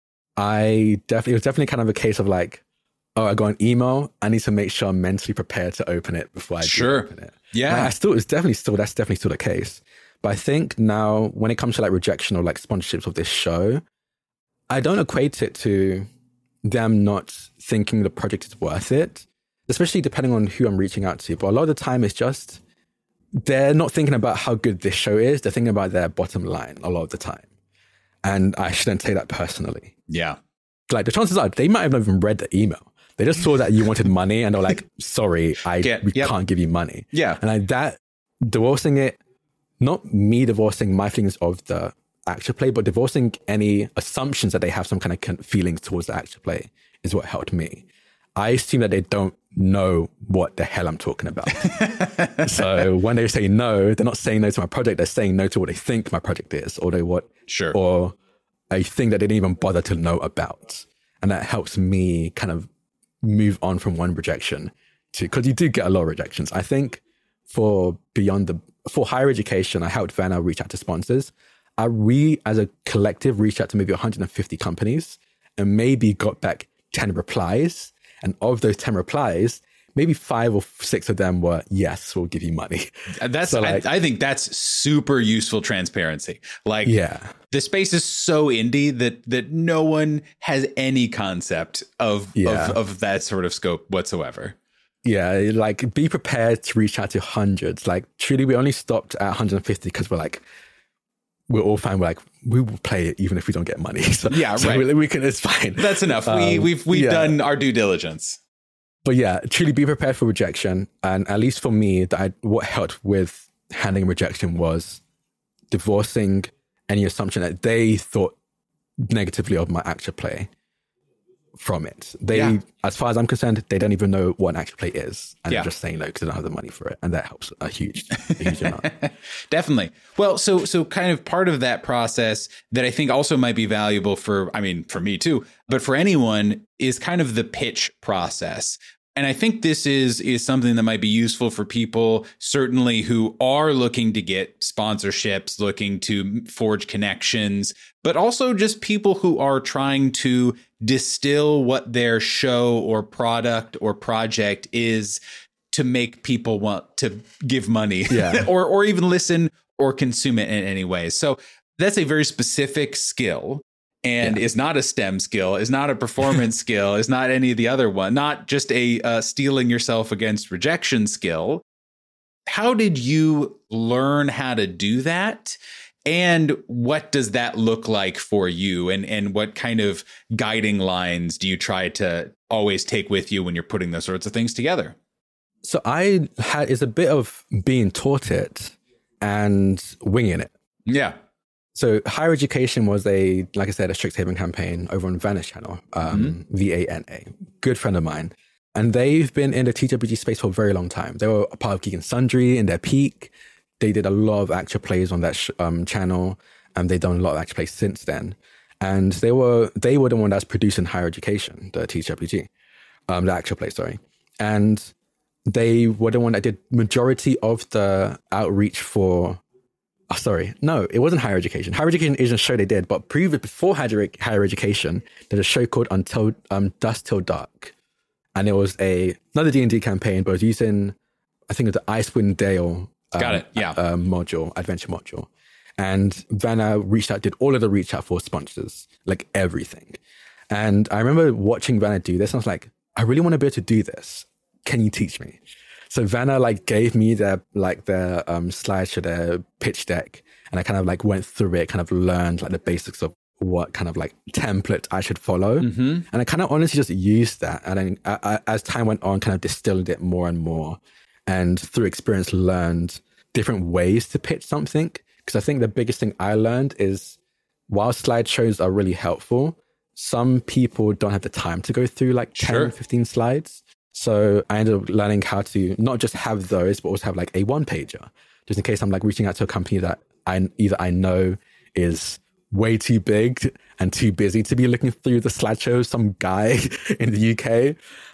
It was definitely kind of a case of like, oh, I got an email. I need to make sure I'm mentally prepared to open it before I do open it. Yeah. That's definitely still the case. But I think now when it comes to like rejection or like sponsorships of this show, I don't equate it to them not thinking the project is worth it, especially depending on who I'm reaching out to. But a lot of the time it's just, they're not thinking about how good this show is. They're thinking about their bottom line a lot of the time. And I shouldn't take that personally. Yeah. Like the chances are they might have not even read the email. They just saw that you wanted money and they're like, sorry, we can't give you money. Yeah. And like that, divorcing it, not me divorcing my feelings of the actual play, but divorcing any assumptions that they have some kind of feelings towards the actual play is what helped me. I assume that they don't know what the hell I'm talking about. So when they say no, they're not saying no to my project. They're saying no to what they think my project is, or or a thing that they didn't even bother to know about. And that helps me kind of move on from one rejection to, because you do get a lot of rejections. I think for higher education, I helped Vanna reach out to sponsors. As a collective, reached out to maybe 150 companies and maybe got back 10 replies. And of those 10 replies, maybe 5 or 6 of them were, yes, we'll give you money. I think that's super useful transparency. Like, the space is so indie that no one has any concept of that sort of scope whatsoever. Yeah, like be prepared to reach out to hundreds. Like truly, we only stopped at 150 because we're all fine. We're like, we will play it even if we don't get money. So we can. It's fine. That's enough. We've done our due diligence. But yeah, truly be prepared for rejection. And at least for me, what helped with handling rejection was divorcing any assumption that they thought negatively of my actual play from it. As far as I'm concerned, they don't even know what an actual play is. And they're just saying no because they don't have the money for it. And that helps a huge amount. Definitely. Well, so kind of part of that process that I think also might be valuable for me too, but for anyone is kind of the pitch process. And I think this is something that might be useful for people, certainly who are looking to get sponsorships, looking to forge connections, but also just people who are trying to distill what their show or product or project is to make people want to give money or even listen or consume it in any way. So that's a very specific skill. and is not a STEM skill, is not a performance skill, is not any of the other one, not just a steeling yourself against rejection skill. How did you learn how to do that? And what does that look like for you? And what kind of guiding lines do you try to always take with you when you're putting those sorts of things together? So it's a bit of being taught it and winging it. Yeah. So higher education was like I said, a Strixhaven campaign over on Vana channel, VANA, good friend of mine. And they've been in the TWG space for a very long time. They were a part of Geek and Sundry in their peak. They did a lot of actual plays on that channel, and they've done a lot of actual plays since then. And they were the one that's producing higher education, the TWG, the actual play, sorry. And they were the one that did majority of the outreach for. Oh, sorry, no, it wasn't higher education. Higher education isn't a show they did, but before higher education, there's a show called Until Dusk Till Dark, and it was another D&D campaign, but it was using, I think, it was the Icewind Dale. Got it. Yeah. Adventure module. And Vana did all of the reach out for sponsors, like everything. And I remember watching Vana do this, and I was like, I really want to be able to do this. Can you teach me? So Vana gave me their slideshow, their pitch deck, and I kind of went through it, kind of learned the basics of what kind of template I should follow. And I kind of honestly just used that. And then as time went on, kind of distilled it more and more. And through experience, learned different ways to pitch something. Because I think the biggest thing I learned is while slideshows are really helpful, some people don't have the time to go through 10, 15 slides. So I ended up learning how to not just have those, but also have a one-pager, just in case I'm reaching out to a company that I know is way too big and too busy to be looking through the slideshow, some guy in the UK.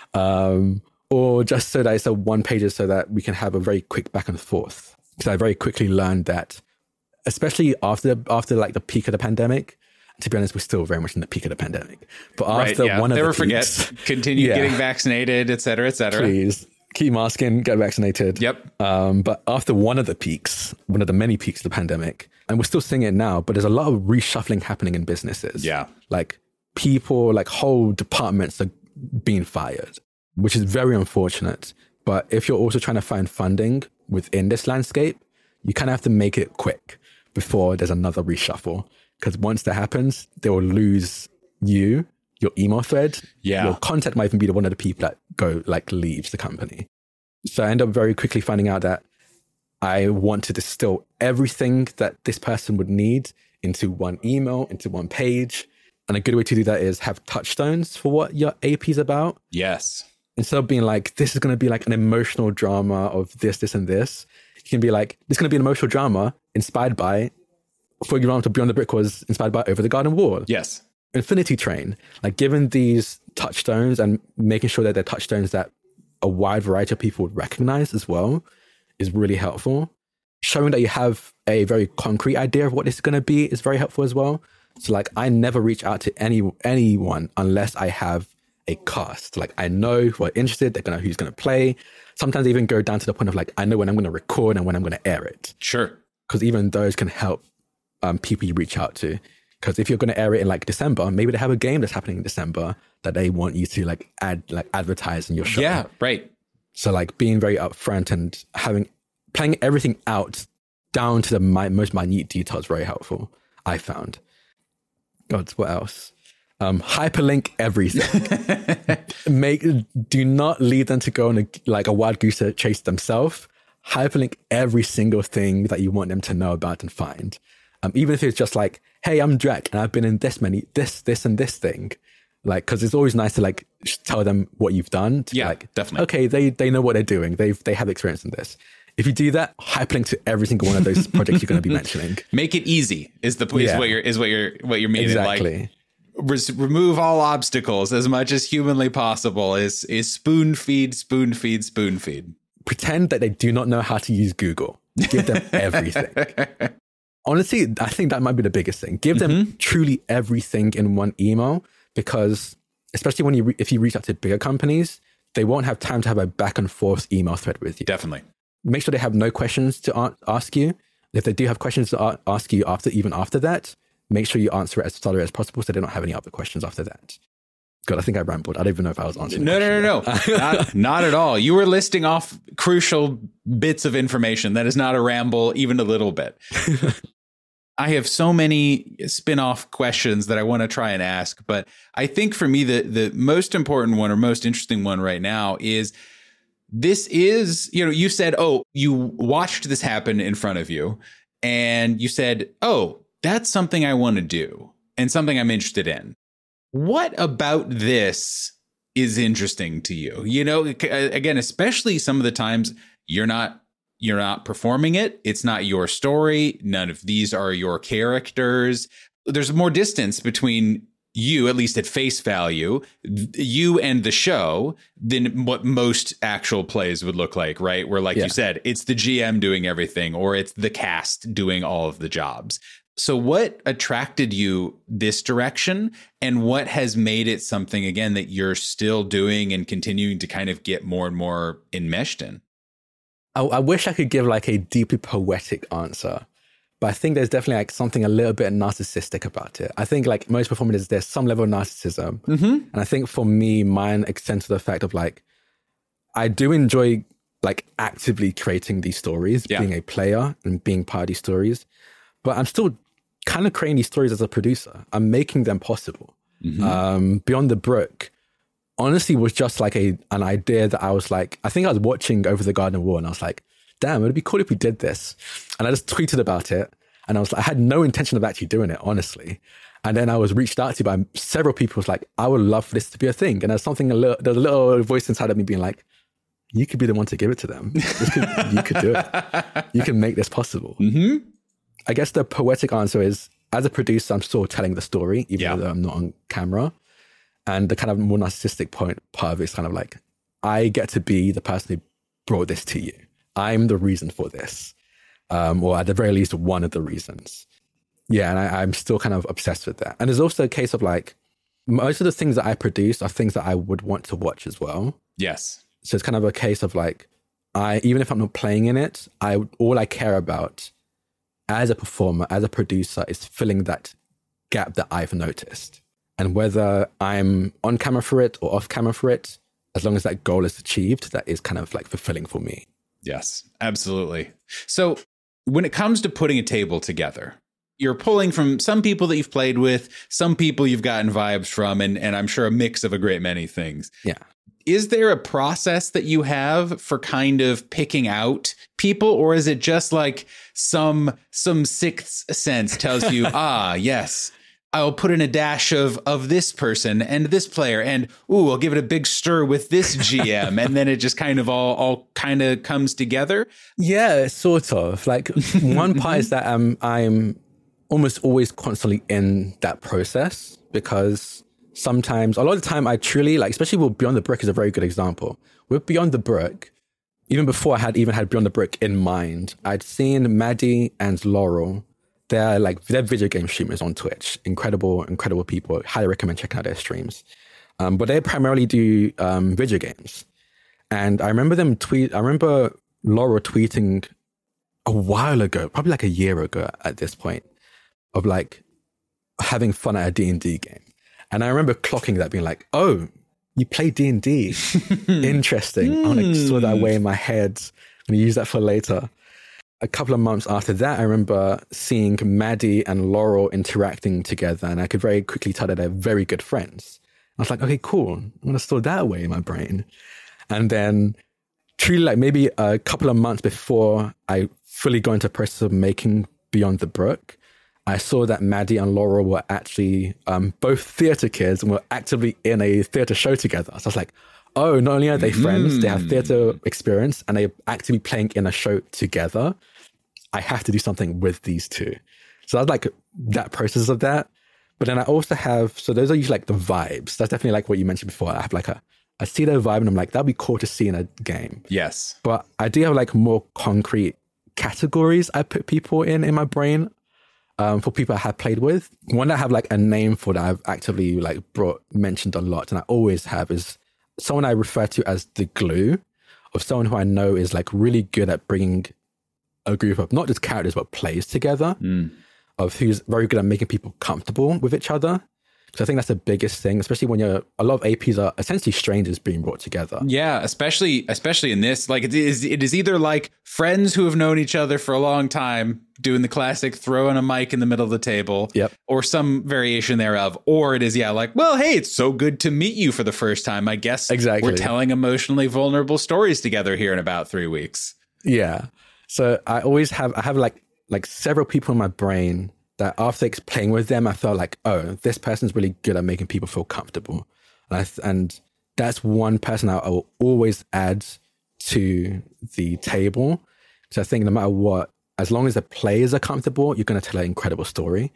Or just so that it's a one-pager so that we can have a very quick back and forth. Because I very quickly learned that, especially after the peak of the pandemic, to be honest, we're still very much in the peak of the pandemic. But after one of the peaks... Never forget, continue getting vaccinated, et cetera, et cetera. Please, keep masking, get vaccinated. Yep. But after one of the many peaks of the pandemic, and we're still seeing it now, but there's a lot of reshuffling happening in businesses. Yeah. People, whole departments are being fired, which is very unfortunate. But if you're also trying to find funding within this landscape, you kind of have to make it quick before there's another reshuffle. Because once that happens, they will lose your email thread. Yeah. Your contact might even be one of the people that leaves the company. So I end up very quickly finding out that I want to distill everything that this person would need into one email, into one page. And a good way to do that is have touchstones for what your AP is about. Yes. Instead of being this is going to be an emotional drama of this, this, and this, you can be this is going to be an emotional drama inspired by, for example, Beyond the Brick was inspired by Over the Garden Wall. Yes. Infinity Train, given these touchstones and making sure that they're touchstones that a wide variety of people would recognize as well is really helpful. Showing that you have a very concrete idea of what this is going to be is very helpful as well. So I never reach out to anyone unless I have a cast. I know who are interested, they're gonna who's gonna play. Sometimes even go down to the point of I know when I'm gonna record and when I'm gonna air it. Sure. Because even those can help people you reach out to. Because if you're gonna air it in December, maybe they have a game that's happening in December that they want you to advertise in your show. Yeah, right. So being very upfront and playing everything out down to the most minute details very helpful, I found. God, what else? Hyperlink everything. Do not leave them to go on a wild goose chase themselves. Hyperlink every single thing that you want them to know about and find. Even if it's just hey, I'm Drek and I've been in this, and this thing. Because it's always nice to tell them what you've done. To definitely. Okay, they know what they're doing. They have experience in this. If you do that, hyperlink to every single one of those projects you're going to be mentioning. Make it easy is what you're meaning. Exactly. Remove all obstacles as much as humanly possible. Is spoon feed. Pretend that they do not know how to use Google. Give them everything. Honestly, I think that might be the biggest thing. Give them truly everything in one email, because especially if you reach out to bigger companies, they won't have time to have a back and forth email thread with you. Definitely. Make sure they have no questions to ask you. If they do have questions to ask you after that, make sure you answer it as thoroughly as possible so they don't have any other questions after that. God, I think I rambled. I don't even know if I was answering. No. Not at all. You were listing off crucial bits of information. That is not a ramble, even a little bit. I have so many spin-off questions that I want to try and ask, but I think for me, the most important one or most interesting one right now is this is, you said, oh, you watched this happen in front of you and you said, oh, that's something I want to do and something I'm interested in. What about this is interesting to you? Again, especially some of the times you're not performing it. It's not your story. None of these are your characters. There's more distance between you, at least at face value, you and the show than what most actual plays would look like, right? Where, like you said, it's the GM doing everything or it's the cast doing all of the jobs. So what attracted you this direction and what has made it something, again, that you're still doing and continuing to kind of get more and more enmeshed in? I wish I could give like a deeply poetic answer, but I think there's definitely like something a little bit narcissistic about it. I think like most performances, there's some level of narcissism. Mm-hmm. And I think for me, mine extends to the fact of like, I do enjoy like actively creating these stories, being a player and being part of these stories, but I'm still kind of creating these stories as a producer. I'm making them possible. Mm-hmm. Beyond the Brook, honestly, was just like an idea that I was like, I think I was watching Over the Garden Wall and I was like, damn, it'd be cool if we did this. And I just tweeted about it. And I had no intention of actually doing it, honestly. And then I was reached out to by several people who was like, I would love for this to be a thing. And there's a little voice inside of me being like, you could be the one to give it to them. You could do it. You can make this possible. Mm-hmm. I guess the poetic answer is, as a producer, I'm still telling the story, even though I'm not on camera. And the kind of more narcissistic part of it is kind of like, I get to be the person who brought this to you. I'm the reason for this. Or at the very least, one of the reasons. Yeah, and I'm still kind of obsessed with that. And there's also a case of like, most of the things that I produce are things that I would want to watch as well. Yes. So it's kind of a case of like, even if I'm not playing in it, all I care about as a performer, as a producer, is filling that gap that I've noticed. And whether I'm on camera for it or off camera for it, as long as that goal is achieved, that is kind of like fulfilling for me. Yes, absolutely. So when it comes to putting a table together, you're pulling from some people that you've played with, some people you've gotten vibes from, and I'm sure a mix of a great many things. Yeah. Is there a process that you have for kind of picking out people, or is it just like some sixth sense tells you, yes, I'll put in a dash of this person and this player, and I'll give it a big stir with this GM, and then it just kind of all kind of comes together? Yeah, sort of. Like one part is that I'm almost always constantly in that process, because sometimes, a lot of the time, I truly, like, especially with Beyond the Brook is a very good example. With Beyond the Brook, even before I had Beyond the Brook in mind, I'd seen Maddie and Laurel. They're video game streamers on Twitch. Incredible people. Highly recommend checking out their streams. But they primarily do video games. And I remember Laurel tweeting a while ago, probably like a year ago at this point, of like having fun at a D&D game. And I remember clocking that, being like, oh, you play D&D. Interesting. I want to store that away in my head. I'm going to use that for later. A couple of months after that, I remember seeing Maddie and Laurel interacting together, and I could very quickly tell that they're very good friends. I was like, okay, cool. I'm going to store that away in my brain. And then truly, like maybe a couple of months before I fully got into the process of making Beyond the Brook, I saw that Maddie and Laurel were actually both theatre kids and were actively in a theatre show together. So I was like, oh, not only are they friends, they have theatre experience, and they're actively playing in a show together. I have to do something with these two. So I was like that process of that. But then I also have, so those are usually like the vibes. That's definitely like what you mentioned before. I have like I see their vibe and I'm like, that'd be cool to see in a game. Yes. But I do have like more concrete categories I put people in my brain. For people I have played with. One that I have like a name for that I've actively like mentioned a lot, and I always have, is someone I refer to as the glue, of someone who I know is like really good at bringing a group of not just characters but plays together. of who's very good at making people comfortable with each other. So I think that's the biggest thing, especially when a lot of APs are essentially strangers being brought together. Yeah, especially in this, like it is either like friends who have known each other for a long time doing the classic throwing a mic in the middle of the table, or some variation thereof, or it is like, well, hey, it's so good to meet you for the first time. I guess we're telling emotionally vulnerable stories together here in about 3 weeks. Yeah. So I have like several people in my brain that after playing with them, I felt like, oh, this person's really good at making people feel comfortable. And that's one person I will always add to the table. So I think no matter what, as long as the players are comfortable, you're going to tell an incredible story.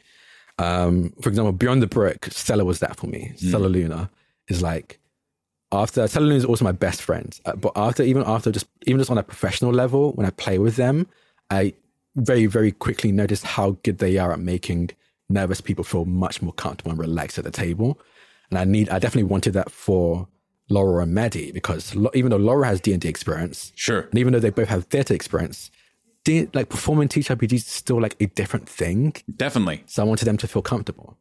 For example, Beyond the Brick, Stella was that for me. Stella Luna is like, Stella Luna is also my best friend. But even just on a professional level, when I play with them, I very, very quickly noticed how good they are at making nervous people feel much more comfortable and relaxed at the table. And I definitely wanted that for Laura and Maddie, because even though Laura has D&D experience, sure, and even though they both have theater experience, like performing TTRPGs is still like a different thing. Definitely. So I wanted them to feel comfortable.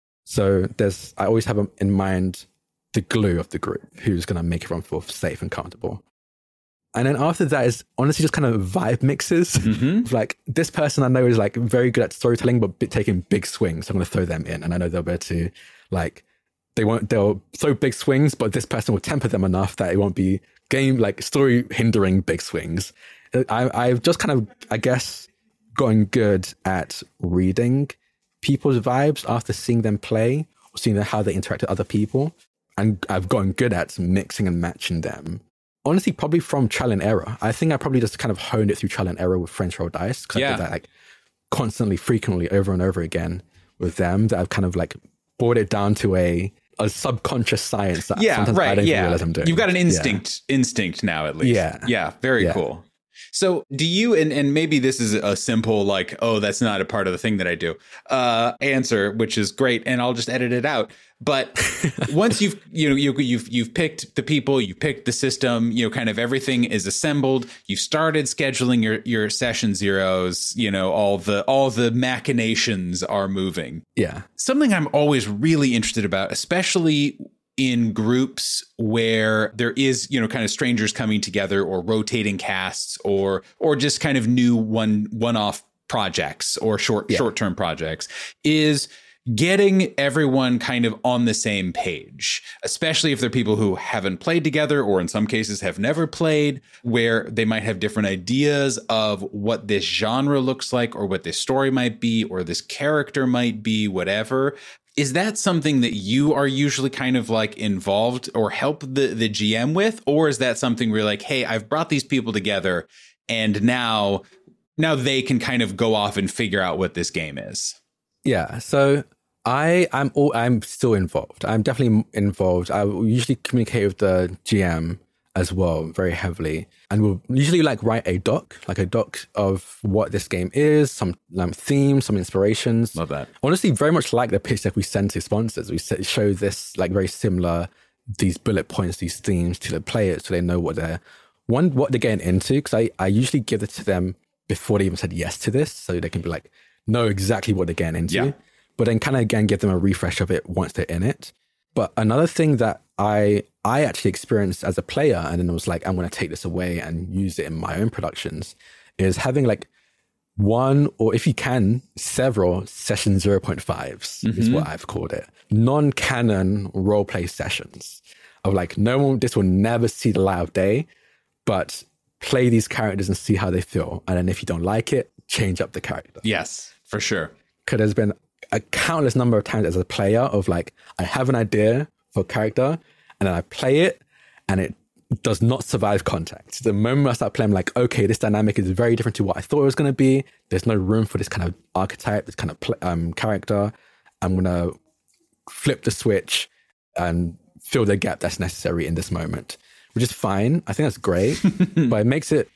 So I always have in mind the glue of the group, who's going to make everyone feel safe and comfortable. And then after that is honestly just kind of vibe mixes. Mm-hmm. Like this person I know is like very good at storytelling, but taking big swings. So I'm going to throw them in, and I know they'll be able to like, they'll throw big swings, but this person will temper them enough that it won't be story hindering big swings. I've just kind of, I guess, gotten good at reading people's vibes after seeing them play or seeing how they interact with other people. And I've gotten good at mixing and matching them. Honestly, probably from trial and error. I think I probably just kind of honed it through trial and error with French Roll Dice. Because I did that like constantly, frequently, over and over again with them, that I've kind of like brought it down to a subconscious science that sometimes I don't even realize I'm doing. You've got an instinct now, at least. Yeah. Very cool. So do you, and maybe this is a simple like, oh, that's not a part of the thing that I do, answer, which is great, and I'll just edit it out. But once you've picked the people, you've picked the system, kind of everything is assembled. You've started scheduling your session zeros. All the machinations are moving. Yeah. Something I'm always really interested about, especially in groups where there is, kind of strangers coming together or rotating casts or just kind of new one-off projects or short-term projects, is getting everyone kind of on the same page, especially if they're people who haven't played together or in some cases have never played, where they might have different ideas of what this genre looks like or what this story might be or this character might be, whatever. Is that something that you are usually kind of like involved or help the GM with? Or is that something where you're like, hey, I've brought these people together and now they can kind of go off and figure out what this game is? Yeah. So I'm still involved. I'm definitely involved. I will usually communicate with the GM as well, very heavily. And we'll usually write a doc of what this game is, some themes, some inspirations. Love that. Honestly, very much like the pitch deck we send to sponsors. We show this very similar, these bullet points, these themes to the players so they know what they're getting into. Because I usually give it to them before they even said yes to this, so they can be know exactly what they're getting into. Yeah. But then kind of again give them a refresh of it once they're in it. But another thing that I actually experienced as a player, and then I was like, I'm going to take this away and use it in my own productions, is having one, or if you can, several session 0.5s is what I've called it. Non-canon roleplay sessions of this will never see the light of day, but play these characters and see how they feel. And then if you don't like it, change up the character. Yes, for sure. Because there's been a countless number of times as a player of I have an idea for a character and then I play it and it does not survive contact. The moment I start playing, I'm like, okay, this dynamic is very different to what I thought it was going to be. There's no room for this kind of archetype, this kind of character. I'm going to flip the switch and fill the gap that's necessary in this moment, which is fine. I think that's great, but it makes it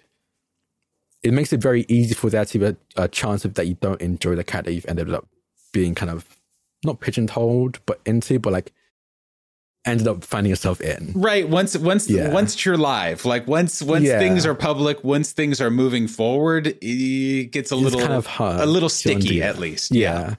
very easy for there to be a chance of that you don't enjoy the character you've ended up being kind of not pigeonholed, but ended up finding yourself in. Right. Once you're live, like once things are public, once things are moving forward, it gets a little kind of hard, a little sticky at least. Yeah.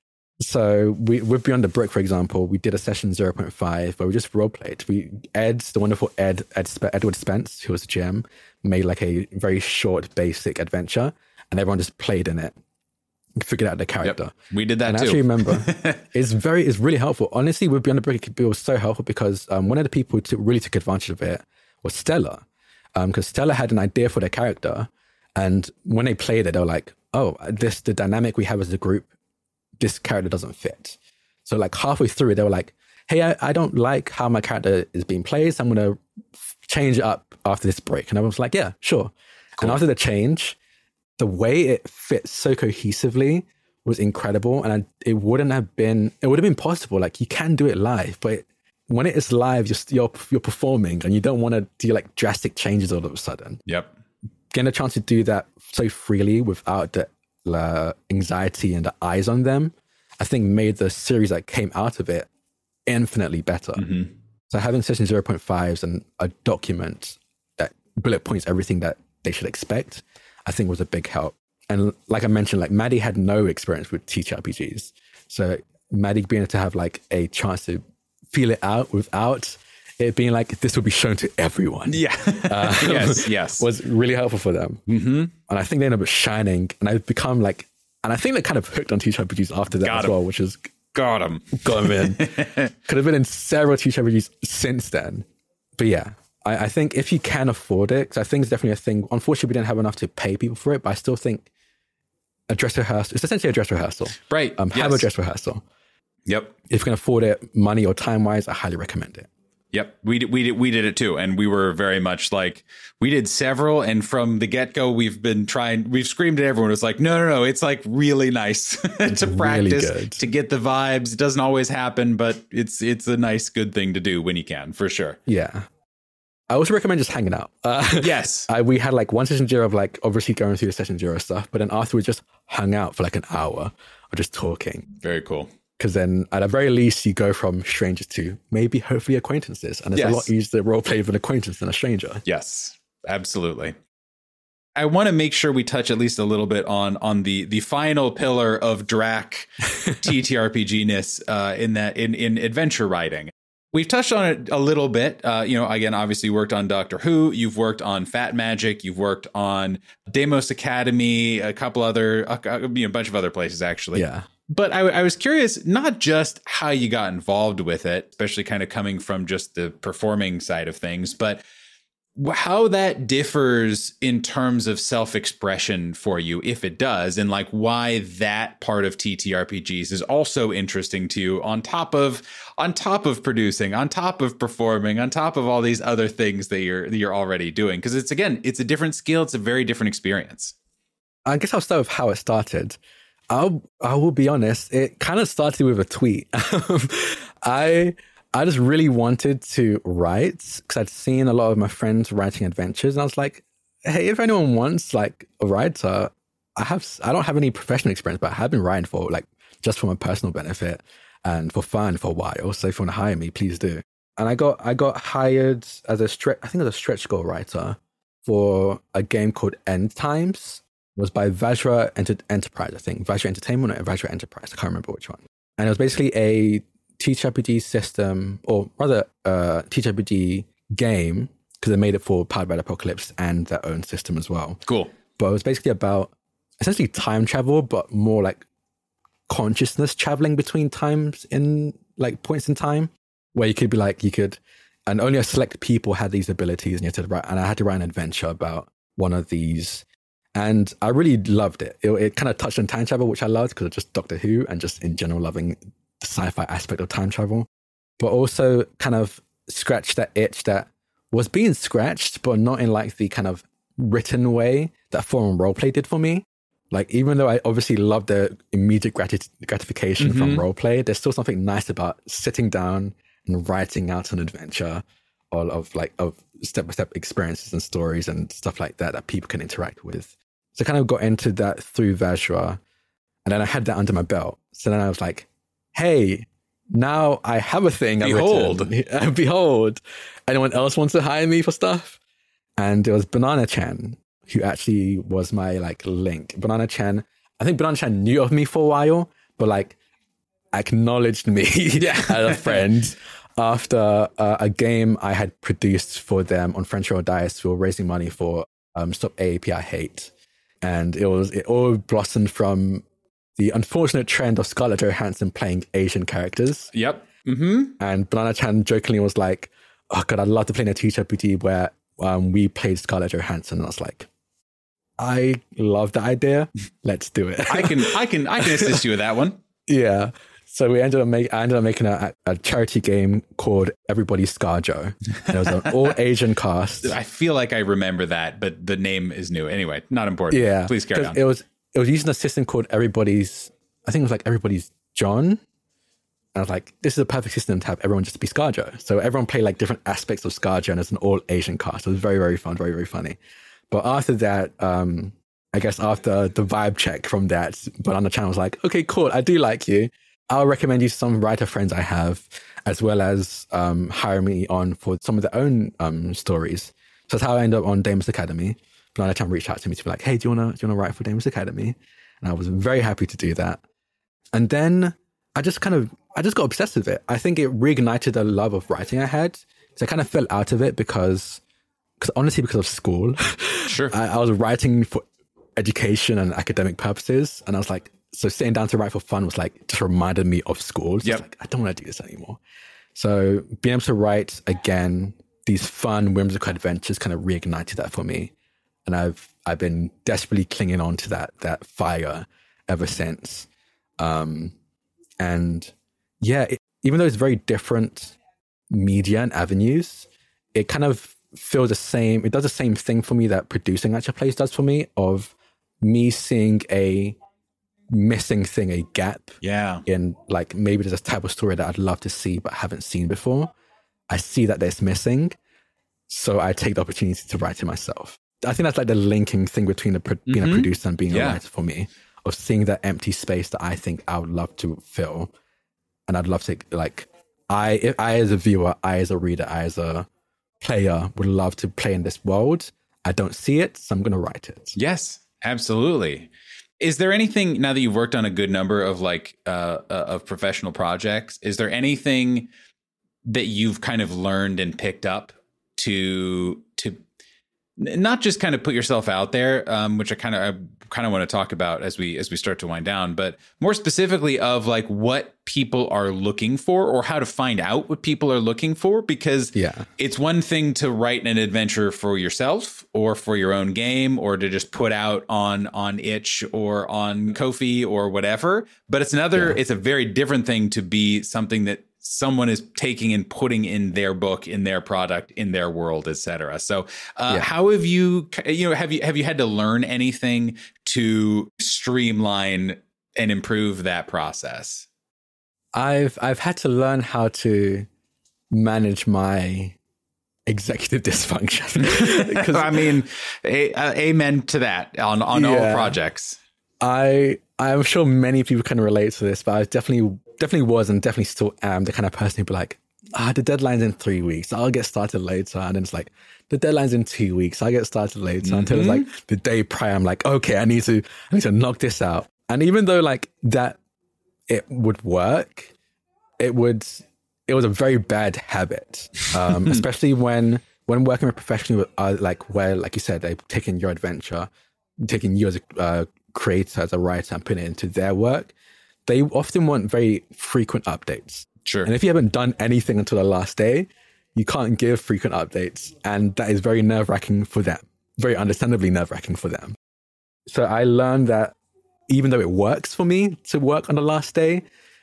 So with Beyond the Brick, for example, we did a session 0.5 where we just role played. The wonderful Edward Spence, who was the GM, made like a very short, basic adventure, and everyone just played in it, figured out the character. Yep. We did that and too. I actually remember it's really helpful. Honestly, with Beyond the Brick, it was so helpful because one of the people who really took advantage of it was Stella, because Stella had an idea for their character, and when they played it, they were like, "Oh, the dynamic we have as a group, this character doesn't fit." So like halfway through, they were like, "Hey, I don't like how my character is being played, so I'm going to change it up after this break." And I was like, "Yeah, sure." Cool. And after the change, the way it fits so cohesively was incredible. And it would have been possible. Like, you can do it live, but when it is live, you're performing and you don't want to do like drastic changes all of a sudden. Yep. Getting a chance to do that so freely without the anxiety and the eyes on them, I think made the series that came out of it infinitely better. Mm-hmm. So having session 0.5s and a document that bullet points everything that they should expect, I think was a big help. And like I mentioned, like Maddie had no experience with TTRPGs. So Maddie being able to have like a chance to feel it out without it being like, this will be shown to everyone. Yeah. Yes. Was really helpful for them. Mm-hmm. And I think they ended up shining. And I've become like, and I think they kind of hooked on TTRPGs after that as well, which is... Got him in. Could have been in several TTRPGs since then. But yeah, I think if you can afford it, because I think it's definitely a thing. Unfortunately, we didn't have enough to pay people for it, but I still think a dress rehearsal, it's essentially a dress rehearsal. Right. Have a dress rehearsal. Yep. If you can afford it, money or time-wise, I highly recommend it. Yep. We did it too. And we were very much like, we did several. And from the get-go, we've screamed at everyone. It's like, no. It's like really nice to practice, really to get the vibes. It doesn't always happen, but it's a nice, good thing to do when you can, for sure. Yeah. I also recommend just hanging out. Yes. We had like one session 0 of like obviously going through the session 0 stuff, but then afterwards just hung out for like an hour or just talking. Very cool. Because then at the very least, you go from strangers to maybe hopefully acquaintances. And it's a lot easier to roleplay with an acquaintance than a stranger. Yes, absolutely. I want to make sure we touch at least a little bit on the final pillar of Drac TTRPG-ness in adventure writing. We've touched on it a little bit. Again, obviously worked on Doctor Who. You've worked on Fat Magic. You've worked on Deimos Academy, a bunch of other places, actually. Yeah. But I was curious, not just how you got involved with it, especially kind of coming from just the performing side of things, but how that differs in terms of self-expression for you, if it does, and like why that part of TTRPGs is also interesting to you on top of producing, on top of performing, on top of all these other things that you're already doing. Because it's a different skill. It's a very different experience. I guess I'll start with how it started. I will be honest, it kind of started with a tweet. I just really wanted to write because I'd seen a lot of my friends writing adventures, and I was like, hey, if anyone wants like a writer, I don't have any professional experience, but I have been writing for like just for my personal benefit and for fun for a while. So if you want to hire me, please do. And I got hired as a stretch goal writer for a game called End Times. It was by Vajra Enterprise, I think. Vajra Entertainment or Vajra Enterprise. I can't remember which one. And it was basically a TTRPG system, or rather TTRPG game, because they made it for Powered by the Apocalypse and their own system as well. Cool. But it was basically about essentially time travel, but more like consciousness traveling between times in like points in time, where and only a select people had these abilities, and you had to write, and I had to write an adventure about one of these. And I really loved it. It kind of touched on time travel, which I loved because of just Doctor Who and just in general loving the sci-fi aspect of time travel, but also kind of scratched that itch that was being scratched, but not in like the kind of written way that forum roleplay did for me. Like, even though I obviously love the immediate gratification from roleplay, there's still something nice about sitting down and writing out an adventure of step-by-step experiences and stories and stuff like that people can interact with. So I kind of got into that through Vajra, and then I had that under my belt. So then I was like, hey, now I have a thing. Behold. Behold. Anyone else wants to hire me for stuff? And it was Banana Chan, who actually was my like link. Banana Chan, I think Banana Chan knew of me for a while, but like acknowledged me as a friend after a game I had produced for them on French Roll Dice. We were raising money for Stop AAPI Hate. And it all blossomed from the unfortunate trend of Scarlett Johansson playing Asian characters. Yep. Mm-hmm. And Banana Chan jokingly was like, oh God, I'd love to play in a TTRPG where we played Scarlett Johansson. And I was like, I love the idea. Let's do it. I can assist you with that one. Yeah. So I ended up making a charity game called Everybody's Scarjo. And it was an all Asian cast. I feel like I remember that, but the name is new. Anyway, not important. Yeah. Please carry on. It was using a system called Everybody's, I think it was like Everybody's John. And I was like, this is a perfect system to have everyone just be Scarjo. So everyone played like different aspects of Scarjo, and it's an all Asian cast. It was very, very fun, very, very funny. But after that, I guess after the vibe check from that, Banana Chan was like, okay, cool. I do like you. I'll recommend you some writer friends I have, as well as hire me on for some of their own stories. So that's how I ended up on Damon's Academy. Banana Chan reached out to me to be like, hey, do you wanna write for Damon's Academy? And I was very happy to do that. And then I just got obsessed with it. I think it reignited the love of writing I had. So I kind of fell out of it because of school. Sure. I was writing for education and academic purposes. And I was like, so sitting down to write for fun was like, just reminded me of school. So like, I don't want to do this anymore. So being able to write again, these fun, whimsical adventures kind of reignited that for me. And I've been desperately clinging on to that fire ever since. And yeah, even though it's very different media and avenues, it kind of feels the same. It does the same thing for me that producing actual plays does for me, of me seeing a missing thing, a gap in like, maybe there's a type of story that I'd love to see but haven't seen before. I see that there's missing, so I take the opportunity to write it myself. I think that's like the linking thing between being a producer and being a writer for me, of seeing that empty space that I think I would love to fill. And I'd love to, like, I as a viewer, I as a reader, I as a player would love to play in this world. I don't see it, so I'm going to write it. Yes, absolutely. Is there anything, now that you've worked on a good number of like of professional projects, is there anything that you've kind of learned and picked up to not just kind of put yourself out there, which I kind of want to talk about as we start to wind down, but more specifically of like what people are looking for or how to find out what people are looking for? Because it's one thing to write an adventure for yourself or for your own game or to just put out on Itch or on Ko-fi or whatever, but it's a very different thing to be something that someone is taking and putting in their book, in their product, in their world, etc. So how have you had to learn anything to streamline and improve that process? I've had to learn how to manage my executive dysfunction. I mean, amen to that on all projects. I'm sure many people can relate to this, but I definitely was and definitely still am the kind of person who'd be like, the deadline's in 3 weeks, I'll get started later. And then it's like, the deadline's in 2 weeks, I'll get started later. Until it's like the day prior, I'm like, okay, I need to knock this out. And even though like that, it would work, it was a very bad habit, especially when working with professionals, like you said, they've taken your adventure, taking you as a creator, as a writer, and putting it into their work. They often want very frequent updates. Sure. And if you haven't done anything until the last day, you can't give frequent updates. And that is very nerve-wracking for them, very understandably nerve-wracking for them. So I learned that even though it works for me to work on the last day,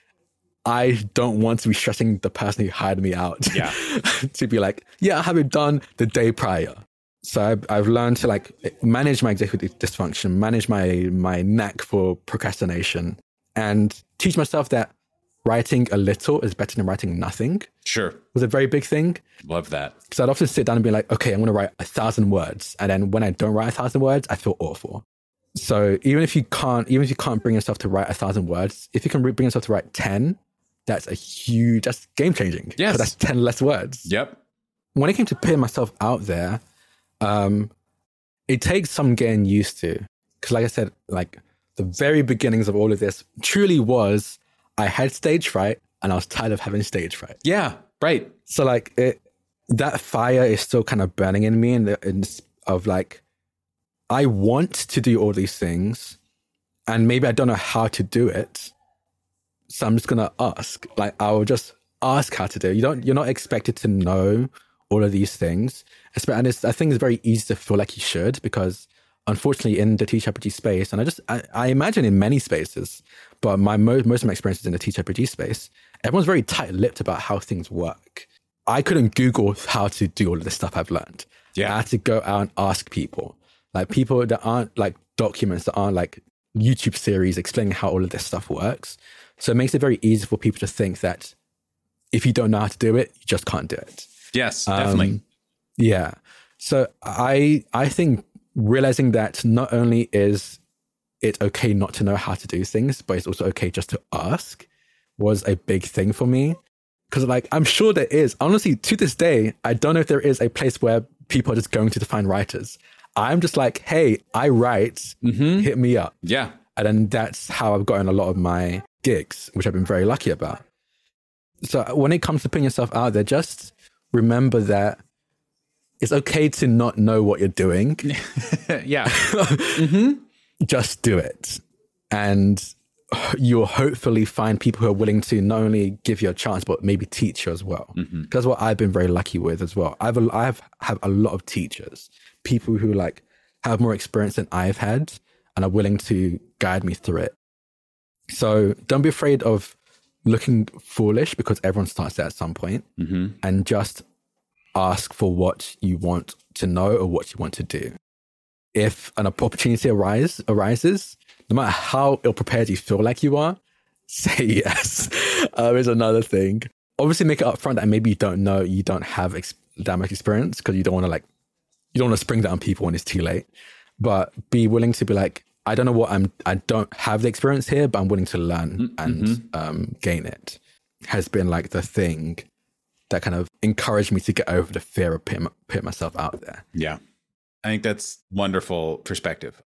I don't want to be stressing the person who hired me out to be like, I have it done the day prior. So I've learned to like manage my executive dysfunction, manage my knack for procrastination, and teach myself that writing a little is better than writing nothing. Sure. Was a very big thing. Love that. Because I'd often sit down and be like, okay, I'm going to write 1,000 words. And then when I don't write 1,000 words, I feel awful. So even if you can't bring yourself to write 1,000 words, if you can bring yourself to write 10, that's game changing. Yes. That's 10 less words. Yep. When it came to putting myself out there, it takes some getting used to. Because like I said, like the very beginnings of all of this truly was, I had stage fright and I was tired of having stage fright. Yeah, right. So like that fire is still kind of burning in me of like, I want to do all these things and maybe I don't know how to do it. So I'm just going to ask. Like, I'll just ask how to do it. You're not expected to know all of these things. And I think it's very easy to feel like you should, because unfortunately in the TTRPG space, and I imagine in many spaces, but most of my experiences in the TTRPG space, everyone's very tight-lipped about how things work. I couldn't Google how to do all of this stuff I've learned. Yeah. I had to go out and ask people. Like people that aren't like documents, that aren't like YouTube series explaining how all of this stuff works. So it makes it very easy for people to think that if you don't know how to do it, you just can't do it. Yes, definitely. Yeah. So I think realizing that not only is it okay not to know how to do things, but it's also okay just to ask was a big thing for me. Because like, I'm sure there is. Honestly, to this day, I don't know if there is a place where people are just going to find writers. I'm just like, hey, I write, hit me up. Yeah. And then that's how I've gotten a lot of my gigs, which I've been very lucky about. So when it comes to putting yourself out there, just remember that it's okay to not know what you're doing. Yeah. Just do it. And you'll hopefully find people who are willing to not only give you a chance, but maybe teach you as well. That's what I've been very lucky with as well. I have a lot of teachers, people who like have more experience than I've had and are willing to guide me through it. So don't be afraid of looking foolish, because everyone starts there at some point, and just ask for what you want to know or what you want to do. If an opportunity arises, no matter how ill-prepared you feel like you are, say yes. Is another thing. Obviously make it upfront that maybe you don't know, you don't have that much experience, because you don't want to spring that on people when it's too late. But be willing to be like, I don't know I don't have the experience here, but I'm willing to learn and gain it. Has been like the thing that kind of encouraged me to get over the fear of putting myself out there. Yeah. I think that's wonderful perspective.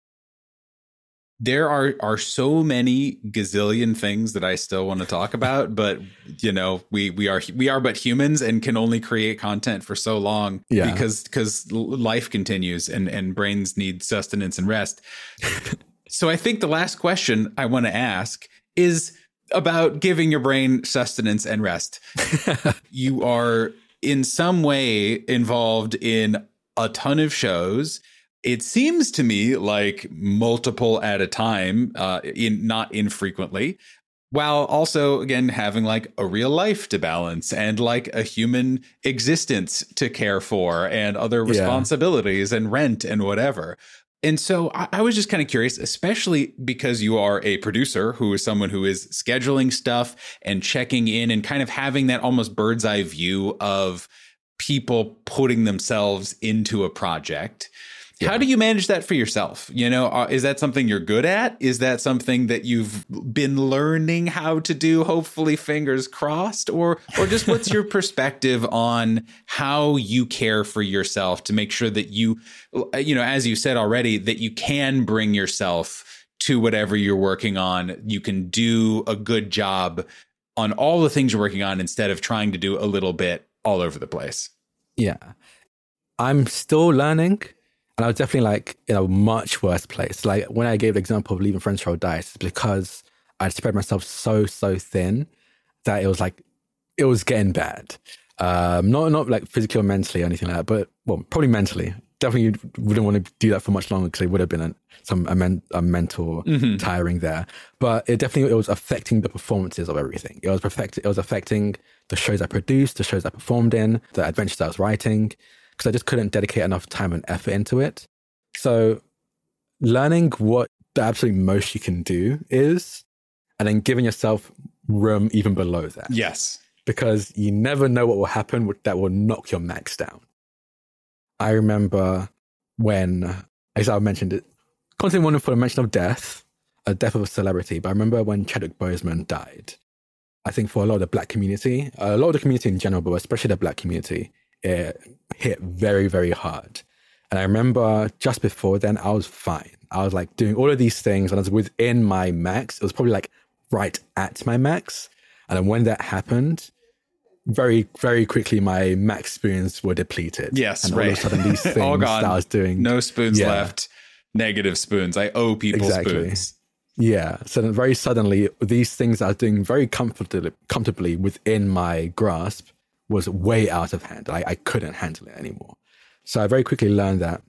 There are so many gazillion things that I still want to talk about, but you know, we are but humans and can only create content for so long, because life continues and brains need sustenance and rest. So I think the last question I want to ask is about giving your brain sustenance and rest. You are in some way involved in a ton of shows. It seems to me like multiple at a time, not infrequently, while also, again, having like a real life to balance and like a human existence to care for and other responsibilities and rent and whatever. And so I was just kind of curious, especially because you are a producer who is someone who is scheduling stuff and checking in and kind of having that almost bird's eye view of people putting themselves into a project. How do you manage that for yourself? You know, is that something you're good at? Is that something that you've been learning how to do, hopefully fingers crossed? Or just what's your perspective on how you care for yourself to make sure that you know, as you said already, that you can bring yourself to whatever you're working on. You can do a good job on all the things you're working on instead of trying to do a little bit all over the place. Yeah. I'm still learning. And I was definitely like in a much worse place. Like when I gave the example of leaving Friends Roll Dice, because I'd spread myself so thin that it was getting bad. Not like physically or mentally or anything like that, but well, probably mentally. Definitely wouldn't want to do that for much longer, because it would have been a mental tiring there. But it was affecting the performances of everything. It was affecting the shows I produced, the shows I performed in, the adventures I was writing, because I just couldn't dedicate enough time and effort into it. So learning what the absolute most you can do is, and then giving yourself room even below that. Yes. Because you never know what will happen that will knock your max down. I remember when, as I mentioned it, constantly wanting for a mention of death of a celebrity, but I remember when Chadwick Boseman died. I think for a lot of the Black community, a lot of the community in general, but especially the Black community, it hit very, very hard. And I remember just before then, I was fine. I was like doing all of these things and I was within my max. It was probably like right at my max. And then when that happened, very, very quickly, my max spoons were depleted. Yes, and right. all of a sudden, these things All gone. that I was doing. No spoons left. Negative spoons. I owe people spoons. Yeah. So then very suddenly, these things that I was doing very comfortably within my grasp was way out of hand. I couldn't handle it anymore. So I very quickly learned that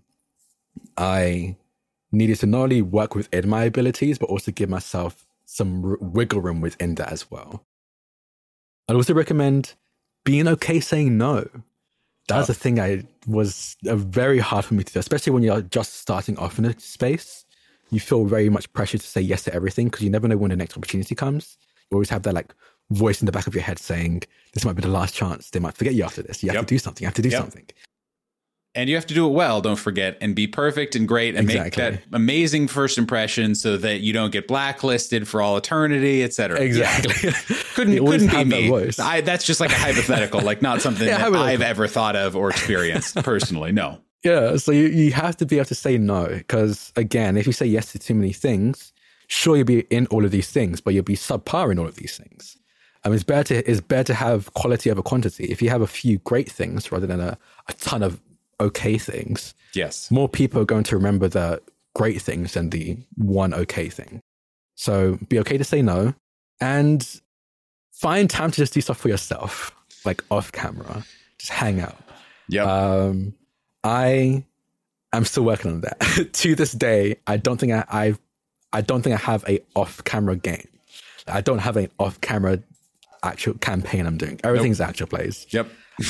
I needed to not only work within my abilities, but also give myself some wiggle room within that as well. I'd also recommend being okay saying no. That's the thing was very hard for me to do, especially when you're just starting off in a space. You feel very much pressure to say yes to everything because you never know when the next opportunity comes. You always have that like voice in the back of your head saying, this might be the last chance. They might forget you after this. You have to do something. You have to do something. And you have to do it well, don't forget, and be perfect and great and make that amazing first impression so that you don't get blacklisted for all eternity, etc. Exactly. Yeah. Couldn't be me. That's just like a hypothetical, like not something that I've ever thought of or experienced personally. No. Yeah. So you have to be able to say no, because again, if you say yes to too many things, sure, you'll be in all of these things, but you'll be subpar in all of these things. It's better to have quality over quantity. If you have a few great things rather than a ton of okay things, yes, more people are going to remember the great things than the one okay thing. So be okay to say no and find time to just do stuff for yourself, like off camera, just hang out. Yeah. I am still working on that. To this day, I don't think I have a off camera game. I don't have an off camera actual campaign I'm doing. Everything's actual plays. Yep.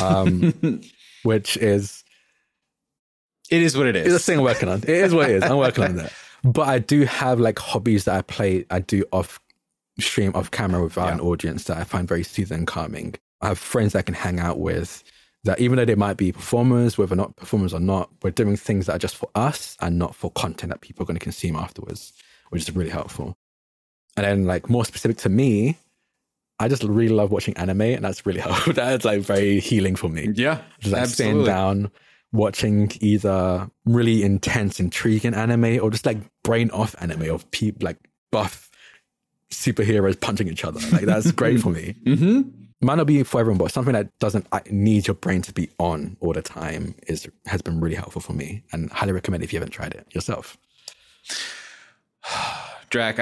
Which is, it is what it is. It's a thing I'm working on. It is what it is. I'm working on that. But I do have like hobbies that I do off stream, off camera without an audience that I find very soothing and calming. I have friends that I can hang out with that even though they might be performers, whether or not performers or not, we're doing things that are just for us and not for content that people are going to consume afterwards, which is really helpful. And then like more specific to me, I just really love watching anime and that's really helpful. That's like very healing for me. Yeah, just like sitting down, watching either really intense, intriguing anime or just like brain off anime of people like buff superheroes punching each other. Like that's great for me. Mm-hmm. Might not be for everyone, but something that doesn't need your brain to be on all the time has been really helpful for me and highly recommend if you haven't tried it yourself. Drac,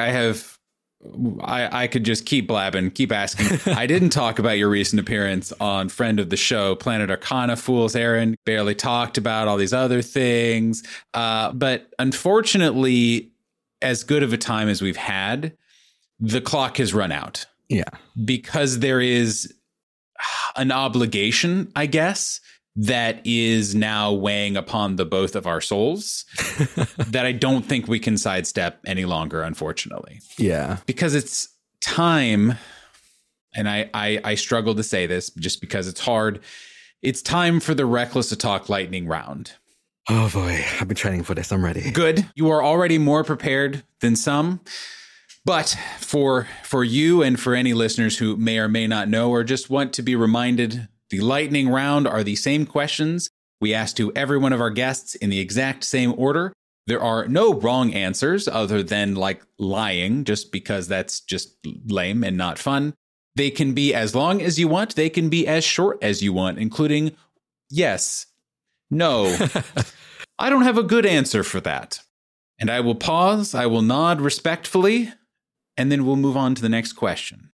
I could just keep blabbing, keep asking. I didn't talk about your recent appearance on friend of the show, Planet Arcana Fool's Errand. Barely talked about all these other things. But unfortunately, as good of a time as we've had, the clock has run out. Yeah. Because there is an obligation, I guess, that is now weighing upon the both of our souls that I don't think we can sidestep any longer, unfortunately. Yeah. Because it's time, and I struggle to say this just because it's hard. It's time for the Reckless Talk lightning round. Oh boy, I've been training for this. I'm ready. Good. You are already more prepared than some. But for you and for any listeners who may or may not know or just want to be reminded, the lightning round are the same questions we ask to every one of our guests in the exact same order. There are no wrong answers other than like lying, just because that's just lame and not fun. They can be as long as you want. They can be as short as you want, including yes, no. I don't have a good answer for that. And I will pause. I will nod respectfully. And then we'll move on to the next question.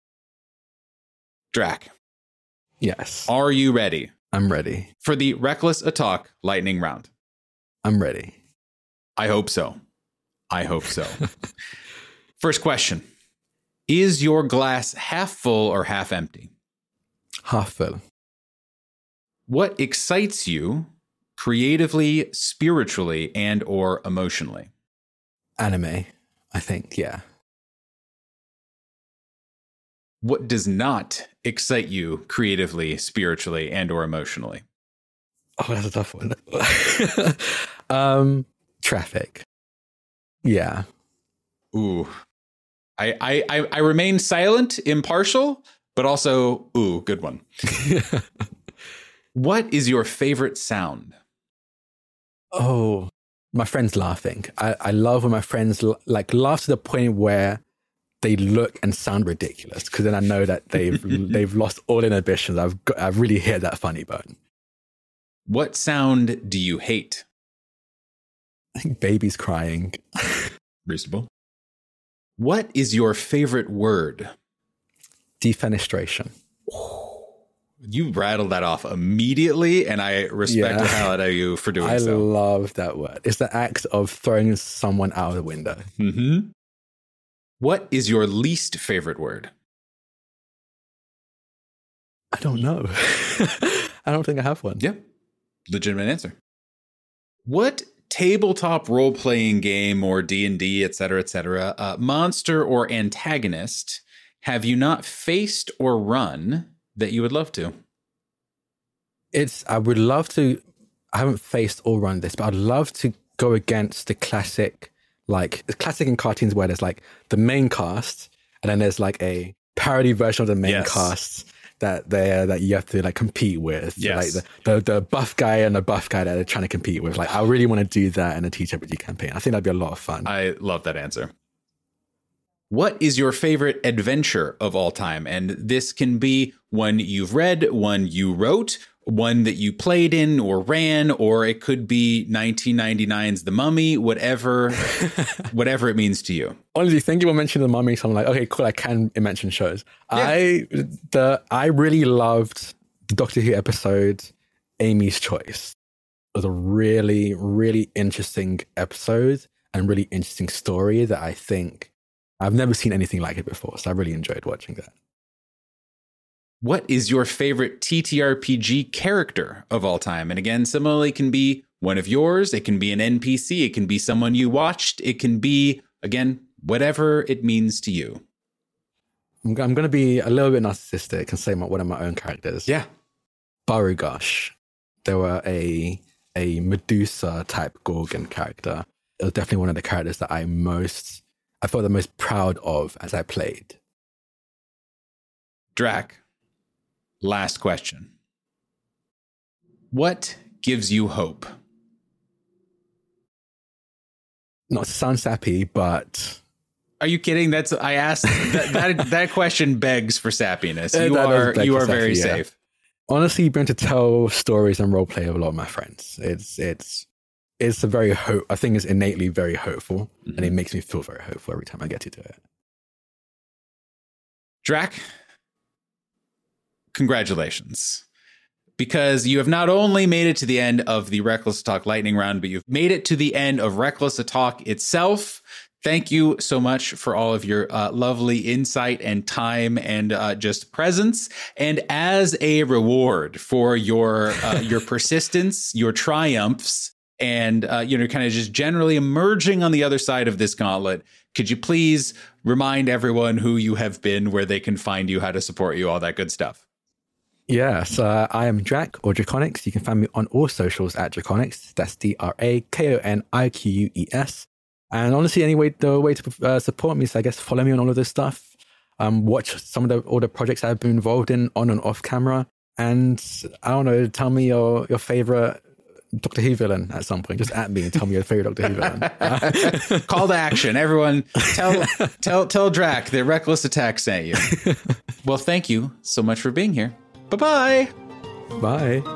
Drac. Yes. Are you ready? I'm ready. For the Reckless Talk lightning round? I'm ready. I hope so. I hope so. First question. Is your glass half full or half empty? Half full. What excites you creatively, spiritually, and or emotionally? Anime, I think, yeah. What does not excite you creatively, spiritually, and or emotionally? Oh, that's a tough one. Traffic. Yeah. Ooh. I remain silent, impartial, but also, ooh, good one. What is your favorite sound? Oh, my friends laughing. I love when my friends laugh to the point where they look and sound ridiculous, because then I know that they've lost all inhibitions. I've really hit that funny bone. What sound do you hate? I think babies crying. Reasonable. What is your favorite word? Defenestration. You rattled that off immediately, and I respect the hell out of you for doing so. I love that word. It's the act of throwing someone out of the window. Mm-hmm. What is your least favorite word? I don't know. I don't think I have one. Yep. Legitimate answer. What tabletop role-playing game or D&D, et cetera, monster or antagonist have you not faced or run that you would love to? I would love to. I haven't faced or run this, but I'd love to go against the classic in cartoons where there's like the main cast and then there's like a parody version of the main cast that you have to like compete with. Yes. So like the buff guy and the buff guy that they're trying to compete with. Like I really want to do that in a TTRPG campaign. I think that'd be a lot of fun. I love that answer. What is your favorite adventure of all time? And this can be one you've read, one you wrote, one that you played in or ran, or it could be 1999's The Mummy, whatever it means to you. Honestly, thank you for mentioning The Mummy. So I'm like, okay, cool, I can mention shows. Yeah. I really loved the Doctor Who episode, Amy's Choice. It was a really, really interesting episode and really interesting story that I think I've never seen anything like it before. So I really enjoyed watching that. What is your favorite TTRPG character of all time? And again, similarly, can be one of yours. It can be an NPC. It can be someone you watched. It can be, again, whatever it means to you. I'm going to be a little bit narcissistic and say one of my own characters. Yeah. Barugash. They were a Medusa type Gorgon character. It was definitely one of the characters that I felt the most proud of as I played. Drac, last question. What gives you hope? Not to sound sappy, but... Are you kidding? I asked that question begs for sappiness. You are very safe. Honestly, being able to tell stories and roleplay with a lot of my friends. It's a very I think it's innately very hopeful, and it makes me feel very hopeful every time I get to do it. Drac, congratulations. Because you have not only made it to the end of the Reckless Talk lightning round, but you've made it to the end of Reckless Talk itself. Thank you so much for all of your lovely insight and time and just presence. And as a reward for your persistence, your triumphs, and kind of just generally emerging on the other side of this gauntlet, could you please remind everyone who you have been, where they can find you, how to support you, all that good stuff? Yes, I am Drac or Draconics. You can find me on all socials at Draconics. That's DRAKONIQUES. And honestly, the way to support me is, I guess, follow me on all of this stuff. Watch some of all the projects I've been involved in on and off camera. And I don't know, tell me your favorite Doctor Who villain at some point. Just at me and tell me your favorite Doctor Who villain. Call to action. Everyone, tell Drac that Reckless Attack sent you. Well, thank you so much for being here. Bye-bye. Bye.